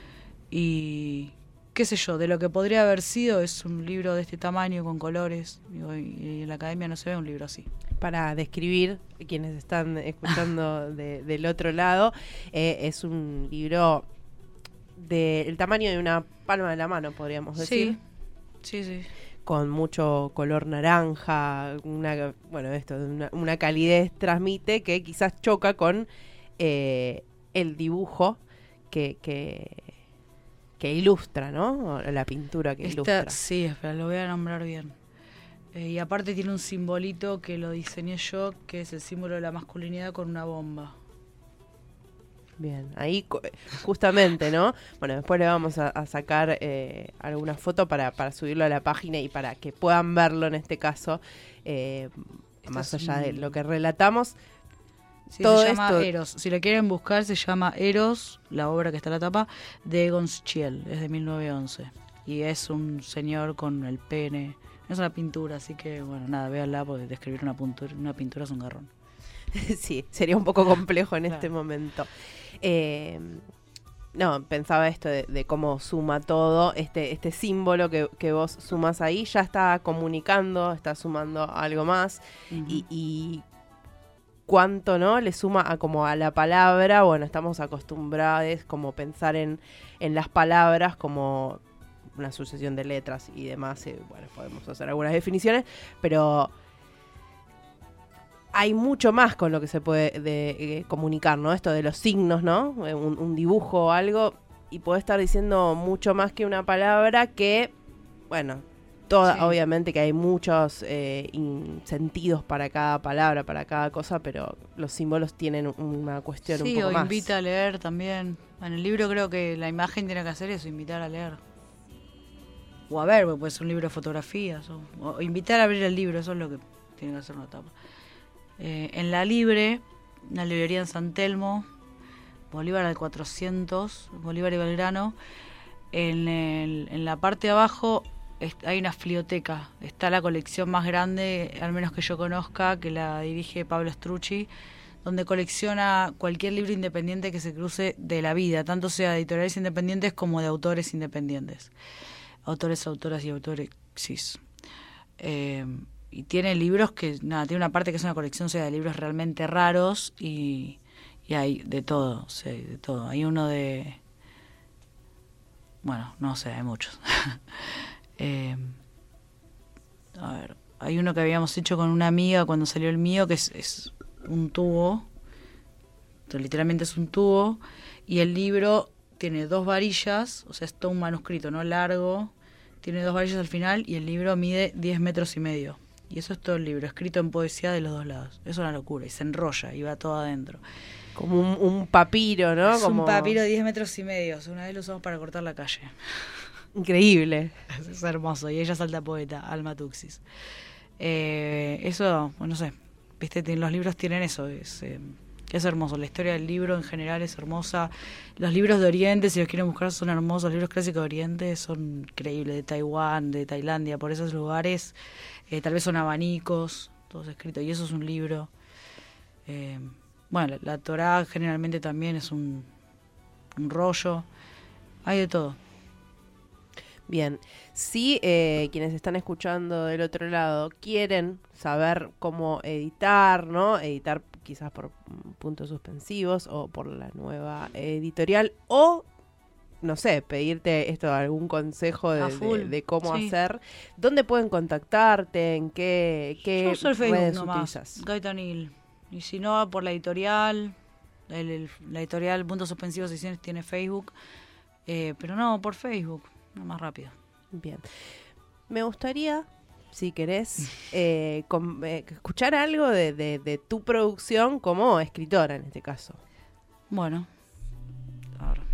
y qué sé yo, de lo que podría haber sido, es un libro de este tamaño, con colores, digo, y en la academia no se ve un libro así. Para describir, quienes están escuchando de, del otro lado, eh, es un libro del tamaño de una palma de la mano, podríamos decir. Sí, sí, sí. Con mucho color naranja, una, bueno, esto, una, una calidez transmite que quizás choca con eh, el dibujo que, que, que ilustra, ¿no? O la pintura que Esta, ilustra. Sí, espera, lo voy a nombrar bien. Eh, y aparte tiene un simbolito que lo diseñé yo, que es el símbolo de la masculinidad con una bomba. Bien, ahí justamente, ¿no? Bueno, después le vamos a, a sacar eh, alguna foto para, para subirlo a la página y para que puedan verlo en este caso, eh, más allá un... de lo que relatamos. Sí, todo se llama esto... Eros. Si lo quieren buscar, se llama Eros, la obra que está en la tapa, de Egon Schiele, es de mil novecientos once. Y es un señor con el pene. Es una pintura, así que, bueno, nada, véanla, porque describir una pintura, una pintura es un garrón. Sí, sería un poco complejo en claro. este momento. Eh, no, pensaba esto de, de cómo suma todo, este este símbolo que, que vos sumás ahí, ya está comunicando, está sumando algo más, uh-huh. y, y cuánto, ¿no? Le suma a como a la palabra. Bueno, estamos acostumbrados como pensar en, en las palabras como una sucesión de letras y demás, y bueno, podemos hacer algunas definiciones, pero hay mucho más con lo que se puede de, eh, comunicar, ¿no? Esto de los signos, ¿no? Un, un dibujo o algo, y puede estar diciendo mucho más que una palabra que, bueno, Toda, Sí. obviamente que hay muchos eh, in- sentidos para cada palabra, para cada cosa, pero los símbolos tienen una cuestión Sí, un poco o más. invita a leer también. En el libro creo que la imagen tiene que hacer eso, invitar a leer. O a ver, porque puede ser un libro de fotografías. O, o invitar a abrir el libro, eso es lo que tiene que hacer una tapa. Eh, en La Libre, una librería en San Telmo, Bolívar al cuatrocientos, Bolívar y Belgrano, en, el, en la parte de abajo es- hay una flioteca. Está la colección más grande, al menos que yo conozca, que la dirige Pablo Strucci, donde colecciona cualquier libro independiente que se cruce de la vida, tanto sea de editoriales independientes como de autores independientes. Autores, autoras y autores, cis. Eh, y tiene libros que, nada, tiene una parte que es una colección, o sea, de libros realmente raros y, y hay de todo, o sea, de todo. Hay uno de... Bueno, no sé, hay muchos. eh, a ver, hay uno que habíamos hecho con una amiga cuando salió el mío, que es, es un tubo, entonces, literalmente es un tubo, y el libro tiene dos varillas, o sea, es todo un manuscrito, ¿no? Largo, tiene dos varillas al final, y el libro mide diez metros y medio. Y eso es todo el libro, escrito en poesía de los dos lados. Es una locura, y se enrolla, y va todo adentro. Como un, un papiro, ¿no? Es Como... un papiro de diez metros y medio, o sea, una vez lo usamos para cortar la calle. Increíble. Es hermoso, y ella salta poeta, Alma Tuxis. Eh, eso, bueno, no sé, viste, Tien- los libros tienen eso, es, eh, es hermoso. La historia del libro en general es hermosa. Los libros de Oriente, si los quieren buscar, son hermosos. Los libros clásicos de Oriente son increíbles, de Taiwán, de Tailandia, por esos lugares. Eh, tal vez son abanicos, todos escritos, y eso es un libro. Eh, bueno, la, la Torá generalmente también es un, un rollo. Hay de todo. Bien, si eh, quienes están escuchando del otro lado quieren saber cómo editar, ¿no? Editar quizás por mm, puntos suspensivos o por la nueva editorial o, no sé, pedirte esto, algún consejo de, A full, de- de cómo sí. hacer, ¿dónde pueden contactarte? ¿En qué, qué Yo uso el Facebook redes nomás, utilizas? Gaitanil. Y si no, por la editorial, el, el- la editorial Puntos Suspensivos Ediciones tiene Facebook, eh, pero no, por Facebook, no más rápido. Bien. Me gustaría, si querés, eh, com- eh, escuchar algo de, de- de tu producción como escritora en este caso. Bueno, a ver.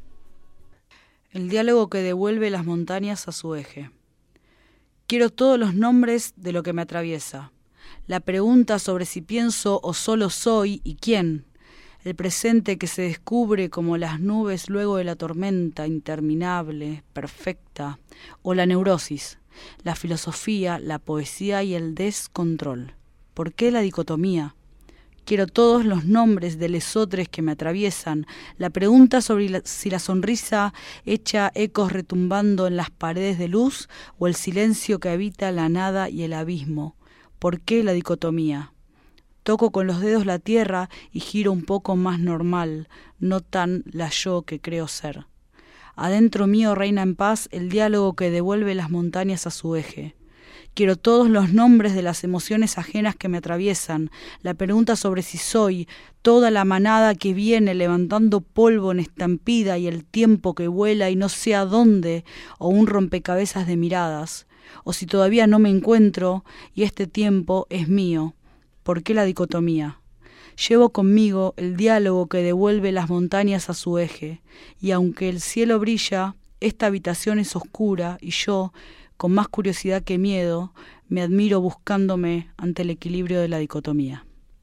El diálogo que devuelve las montañas a su eje. Quiero todos los nombres de lo que me atraviesa. La pregunta sobre si pienso o solo soy y quién. El presente que se descubre como las nubes luego de la tormenta interminable, perfecta. O la neurosis, la filosofía, la poesía y el descontrol. ¿Por qué la dicotomía? Quiero todos los nombres de lesotres que me atraviesan. La pregunta sobre la- si la sonrisa echa ecos retumbando en las paredes de luz o el silencio que habita la nada y el abismo. ¿Por qué la dicotomía? Toco con los dedos la tierra y giro un poco más normal, no tan la yo que creo ser. Adentro mío reina en paz el diálogo que devuelve las montañas a su eje. Quiero todos los nombres de las emociones ajenas que me atraviesan, la pregunta sobre si soy, toda la manada que viene levantando polvo en estampida y el tiempo que vuela y no sé a dónde, o un rompecabezas de miradas, o si todavía no me encuentro y este tiempo es mío. ¿Por qué la dicotomía? Llevo conmigo el diálogo que devuelve las montañas a su eje, y aunque el cielo brilla, esta habitación es oscura y yo, con más curiosidad que miedo, me admiro buscándome ante el equilibrio de la dicotomía.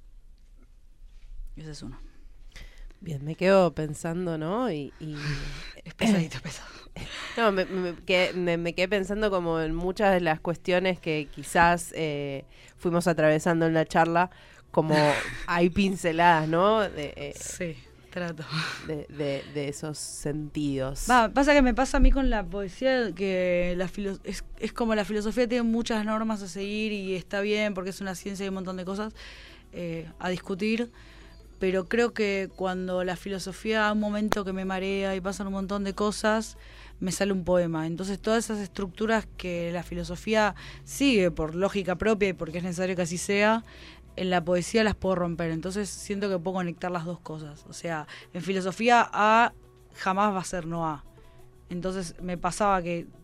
Ese es uno. Bien, me quedo pensando, ¿no? Y, y... Es pesadito, pesado. No, me, me, que- me- me quedé pensando como en muchas de las cuestiones que quizás eh, fuimos atravesando en la charla, como hay pinceladas, ¿no? De, eh, Sí, trato. de, de- de esos sentidos. Va, pasa que me pasa a mí con la poesía que la filo- es, es como la filosofía tiene muchas normas a seguir y está bien porque es una ciencia y un montón de cosas eh, a discutir, pero creo que cuando la filosofía a un momento que me marea y pasan un montón de cosas, me sale un poema. Entonces todas esas estructuras que la filosofía sigue por lógica propia y porque es necesario que así sea, en la poesía las puedo romper. Entonces siento que puedo conectar las dos cosas. O sea, en filosofía A jamás va a ser no A. Entonces me pasaba que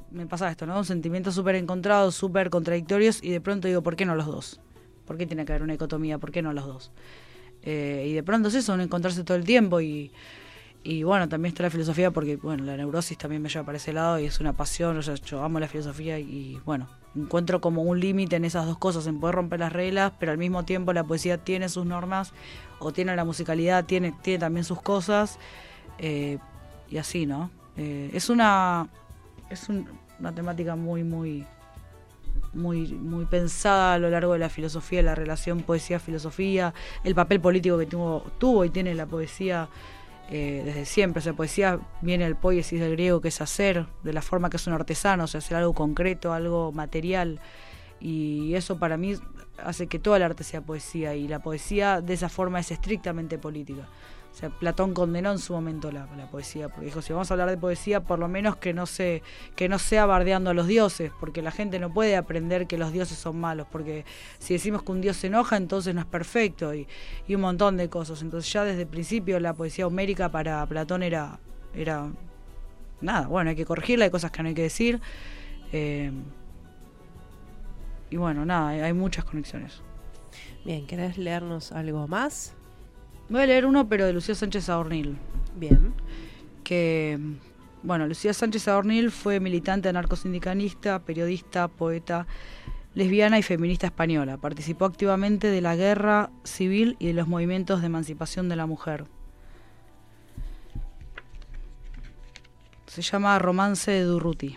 me pasa esto, ¿no? Sentimientos súper encontrados, súper contradictorios, y de pronto digo, ¿por qué no los dos? ¿Por qué tiene que haber una dicotomía? ¿Por qué no los dos? Eh, y de pronto es eso, un encontrarse todo el tiempo, y, y bueno, también está la filosofía, porque bueno, la neurosis también me lleva para ese lado, y es una pasión, o sea, yo amo la filosofía, y, y bueno, encuentro como un límite en esas dos cosas, en poder romper las reglas, pero al mismo tiempo la poesía tiene sus normas, o tiene la musicalidad, tiene, tiene también sus cosas, eh, y así, ¿no? Eh, es una es un, una temática muy, muy, muy, muy pensada a lo largo de la filosofía, la relación poesía-filosofía, el papel político que tuvo, tuvo y tiene la poesía eh, desde siempre. O sea, poesía viene el poiesis del griego, que es hacer, de la forma que es un artesano, o sea, hacer algo concreto, algo material, y eso para mí hace que todo el arte sea poesía, y la poesía de esa forma es estrictamente política. O sea, Platón condenó en su momento la, la poesía, porque dijo, si vamos a hablar de poesía, por lo menos que no se, que no sea bardeando a los dioses, porque la gente no puede aprender que los dioses son malos, porque si decimos que un dios se enoja, entonces no es perfecto, y, y un montón de cosas. Entonces ya desde el principio la poesía homérica para Platón era, era nada, bueno, hay que corregirla, hay cosas que no hay que decir, eh, y bueno, nada, hay, hay muchas conexiones. Bien, ¿querés leernos algo más? Voy a leer uno, pero de Lucía Sánchez Adornil. Bien. Que, bueno, Lucía Sánchez Adornil fue militante anarcosindicalista, periodista, poeta, lesbiana y feminista española. Participó activamente de la guerra civil y de los movimientos de emancipación de la mujer. Se llama Romance de Durruti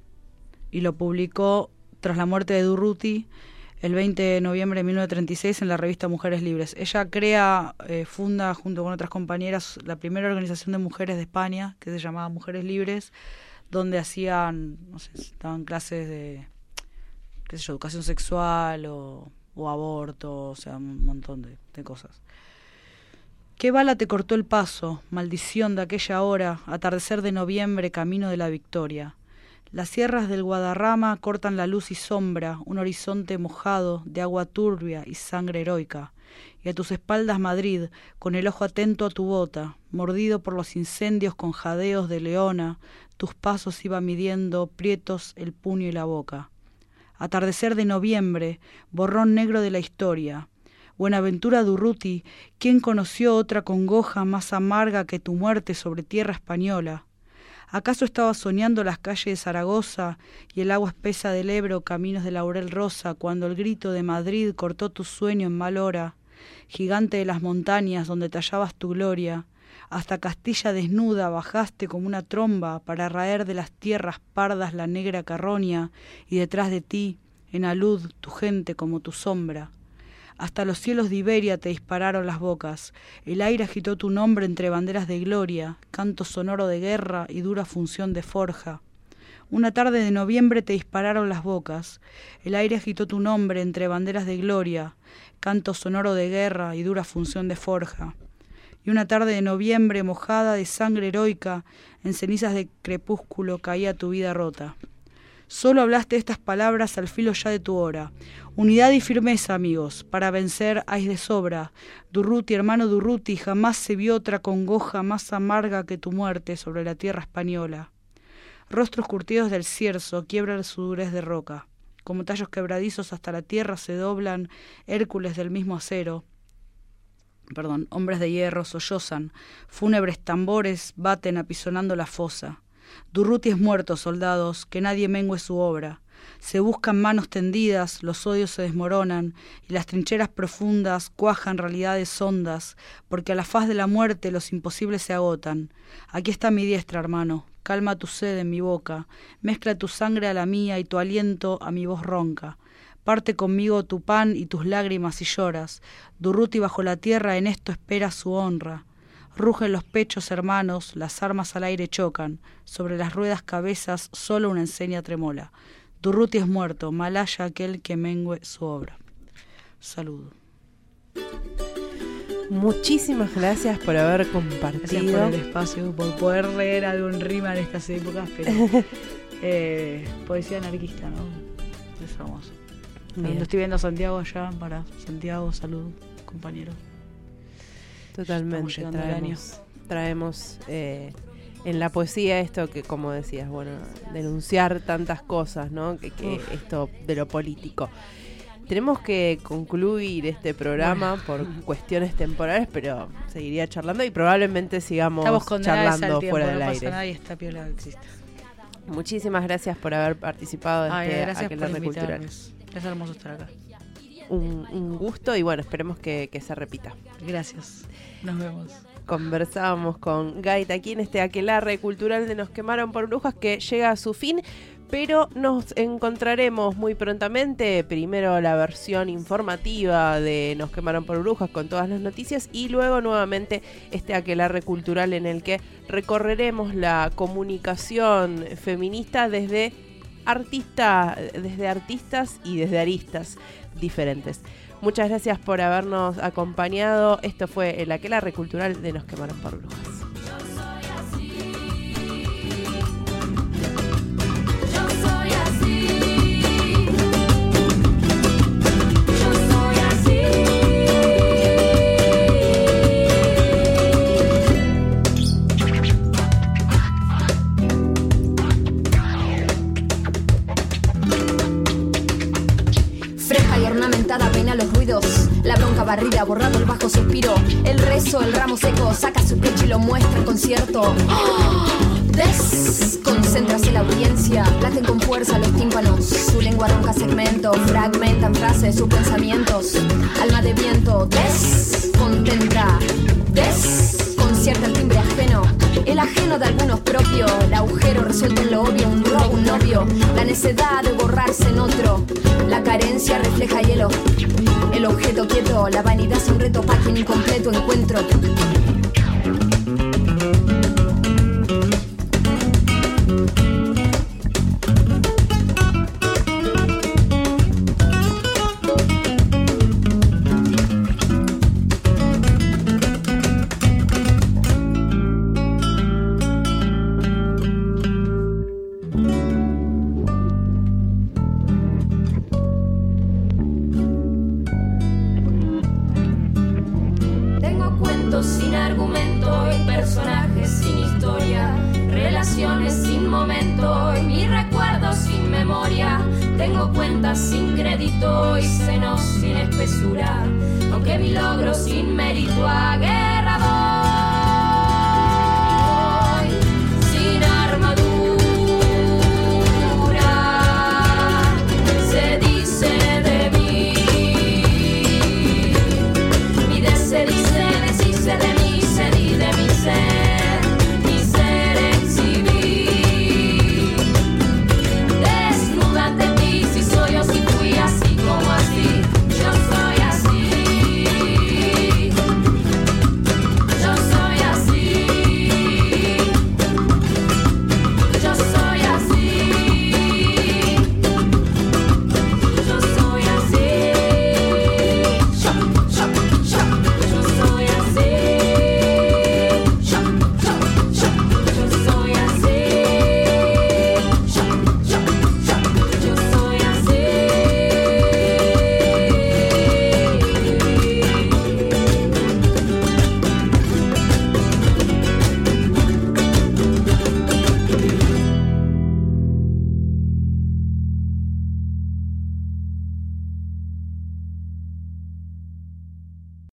y lo publicó tras la muerte de Durruti el veinte de noviembre de mil novecientos treinta y seis en la revista Mujeres Libres. Ella crea, eh, funda junto con otras compañeras la primera organización de mujeres de España, que se llamaba Mujeres Libres, donde hacían, no sé, daban clases de, qué sé yo, educación sexual o, o aborto, o sea, un montón de, de cosas. ¿Qué bala te cortó el paso, maldición de aquella hora, atardecer de noviembre, camino de la victoria? Las sierras del Guadarrama cortan la luz y sombra, un horizonte mojado de agua turbia y sangre heroica. Y a tus espaldas Madrid, con el ojo atento a tu bota, mordido por los incendios con jadeos de leona, tus pasos iba midiendo, prietos el puño y la boca. Atardecer de noviembre, borrón negro de la historia. Buenaventura Durruti, ¿quién conoció otra congoja más amarga que tu muerte sobre tierra española? ¿Acaso estabas soñando las calles de Zaragoza y el agua espesa del Ebro, caminos de laurel rosa, cuando el grito de Madrid cortó tu sueño en mal hora? Gigante de las montañas donde tallabas tu gloria, hasta Castilla desnuda bajaste como una tromba para raer de las tierras pardas la negra carroña, y detrás de ti, en alud, tu gente como tu sombra. Hasta los cielos de Iberia te dispararon las bocas, el aire agitó tu nombre entre banderas de gloria, canto sonoro de guerra y dura función de forja. Una tarde de noviembre te dispararon las bocas, el aire agitó tu nombre entre banderas de gloria, canto sonoro de guerra y dura función de forja. Y una tarde de noviembre mojada de sangre heroica, en cenizas de crepúsculo caía tu vida rota. Solo hablaste estas palabras al filo ya de tu hora. Unidad y firmeza, amigos, para vencer hay de sobra. Durruti, hermano Durruti, jamás se vio otra congoja más amarga que tu muerte sobre la tierra española. Rostros curtidos del cierzo quiebran su durez de roca. Como tallos quebradizos hasta la tierra se doblan Hércules del mismo acero. Perdón, hombres de hierro sollozan, fúnebres tambores baten apisonando la fosa. Durruti es muerto, soldados, que nadie mengue su obra. Se buscan manos tendidas, los odios se desmoronan, y las trincheras profundas cuajan realidades hondas, porque a la faz de la muerte los imposibles se agotan. Aquí está mi diestra, hermano, calma tu sed en mi boca, mezcla tu sangre a la mía y tu aliento a mi voz ronca. Parte conmigo tu pan y tus lágrimas y lloras. Durruti bajo la tierra en esto espera su honra. Rugen los pechos, hermanos, las armas al aire chocan. Sobre las ruedas cabezas solo una enseña tremola. Durruti es muerto, mal haya aquel que mengue su obra. Saludo. Muchísimas gracias por haber compartido. Gracias por el espacio, por poder leer algún rima en estas épocas, pero eh, poesía anarquista, ¿no? Es hermoso. Bien. Estoy viendo a Santiago allá, para Santiago, salud, compañero. Totalmente, traemos, traemos eh, en la poesía esto que, como decías, bueno, denunciar tantas cosas, ¿no? Que, que esto de lo político. Tenemos que concluir este programa bueno. por cuestiones temporales, pero seguiría charlando y probablemente sigamos charlando tiempo, fuera del no aire. Nada y esta piola existe. Muchísimas gracias por haber participado de Ay, este gracias Aquelarre por Cultural. Es hermoso estar acá. Un, un gusto y bueno, esperemos que, que se repita. Gracias. Nos vemos. Conversábamos con Gaita aquí en este Aquelarre Cultural de Nos Quemaron por Brujas que llega a su fin, pero nos encontraremos muy prontamente. Primero la versión informativa de Nos Quemaron por Brujas con todas las noticias y luego nuevamente este Aquelarre Cultural en el que recorreremos la comunicación feminista desde artista, desde artistas y desde aristas diferentes. Muchas gracias por habernos acompañado. Esto fue el Aquelarre Cultural de Nos Quemaron por Brujas. Los ruidos, la bronca barrida, borrando el bajo suspiro. El rezo, el ramo seco, saca su pecho y lo muestra en concierto. ¡Oh! Desconcéntrase la audiencia, laten con fuerza los tímpanos. Su lengua ronca segmento, fragmentan frases, sus pensamientos. Alma de viento, descontenta, desconcierta el timbre ajeno. El ajeno de algunos propio, el agujero resuelto en lo obvio, un robo, un novio, la necedad de borrarse en otro, la carencia refleja hielo, el objeto quieto, la vanidad es un reto para quien incompleto encuentro. Sin crédito y senos sin espesura, aunque mi logro sin mérito aguerrador.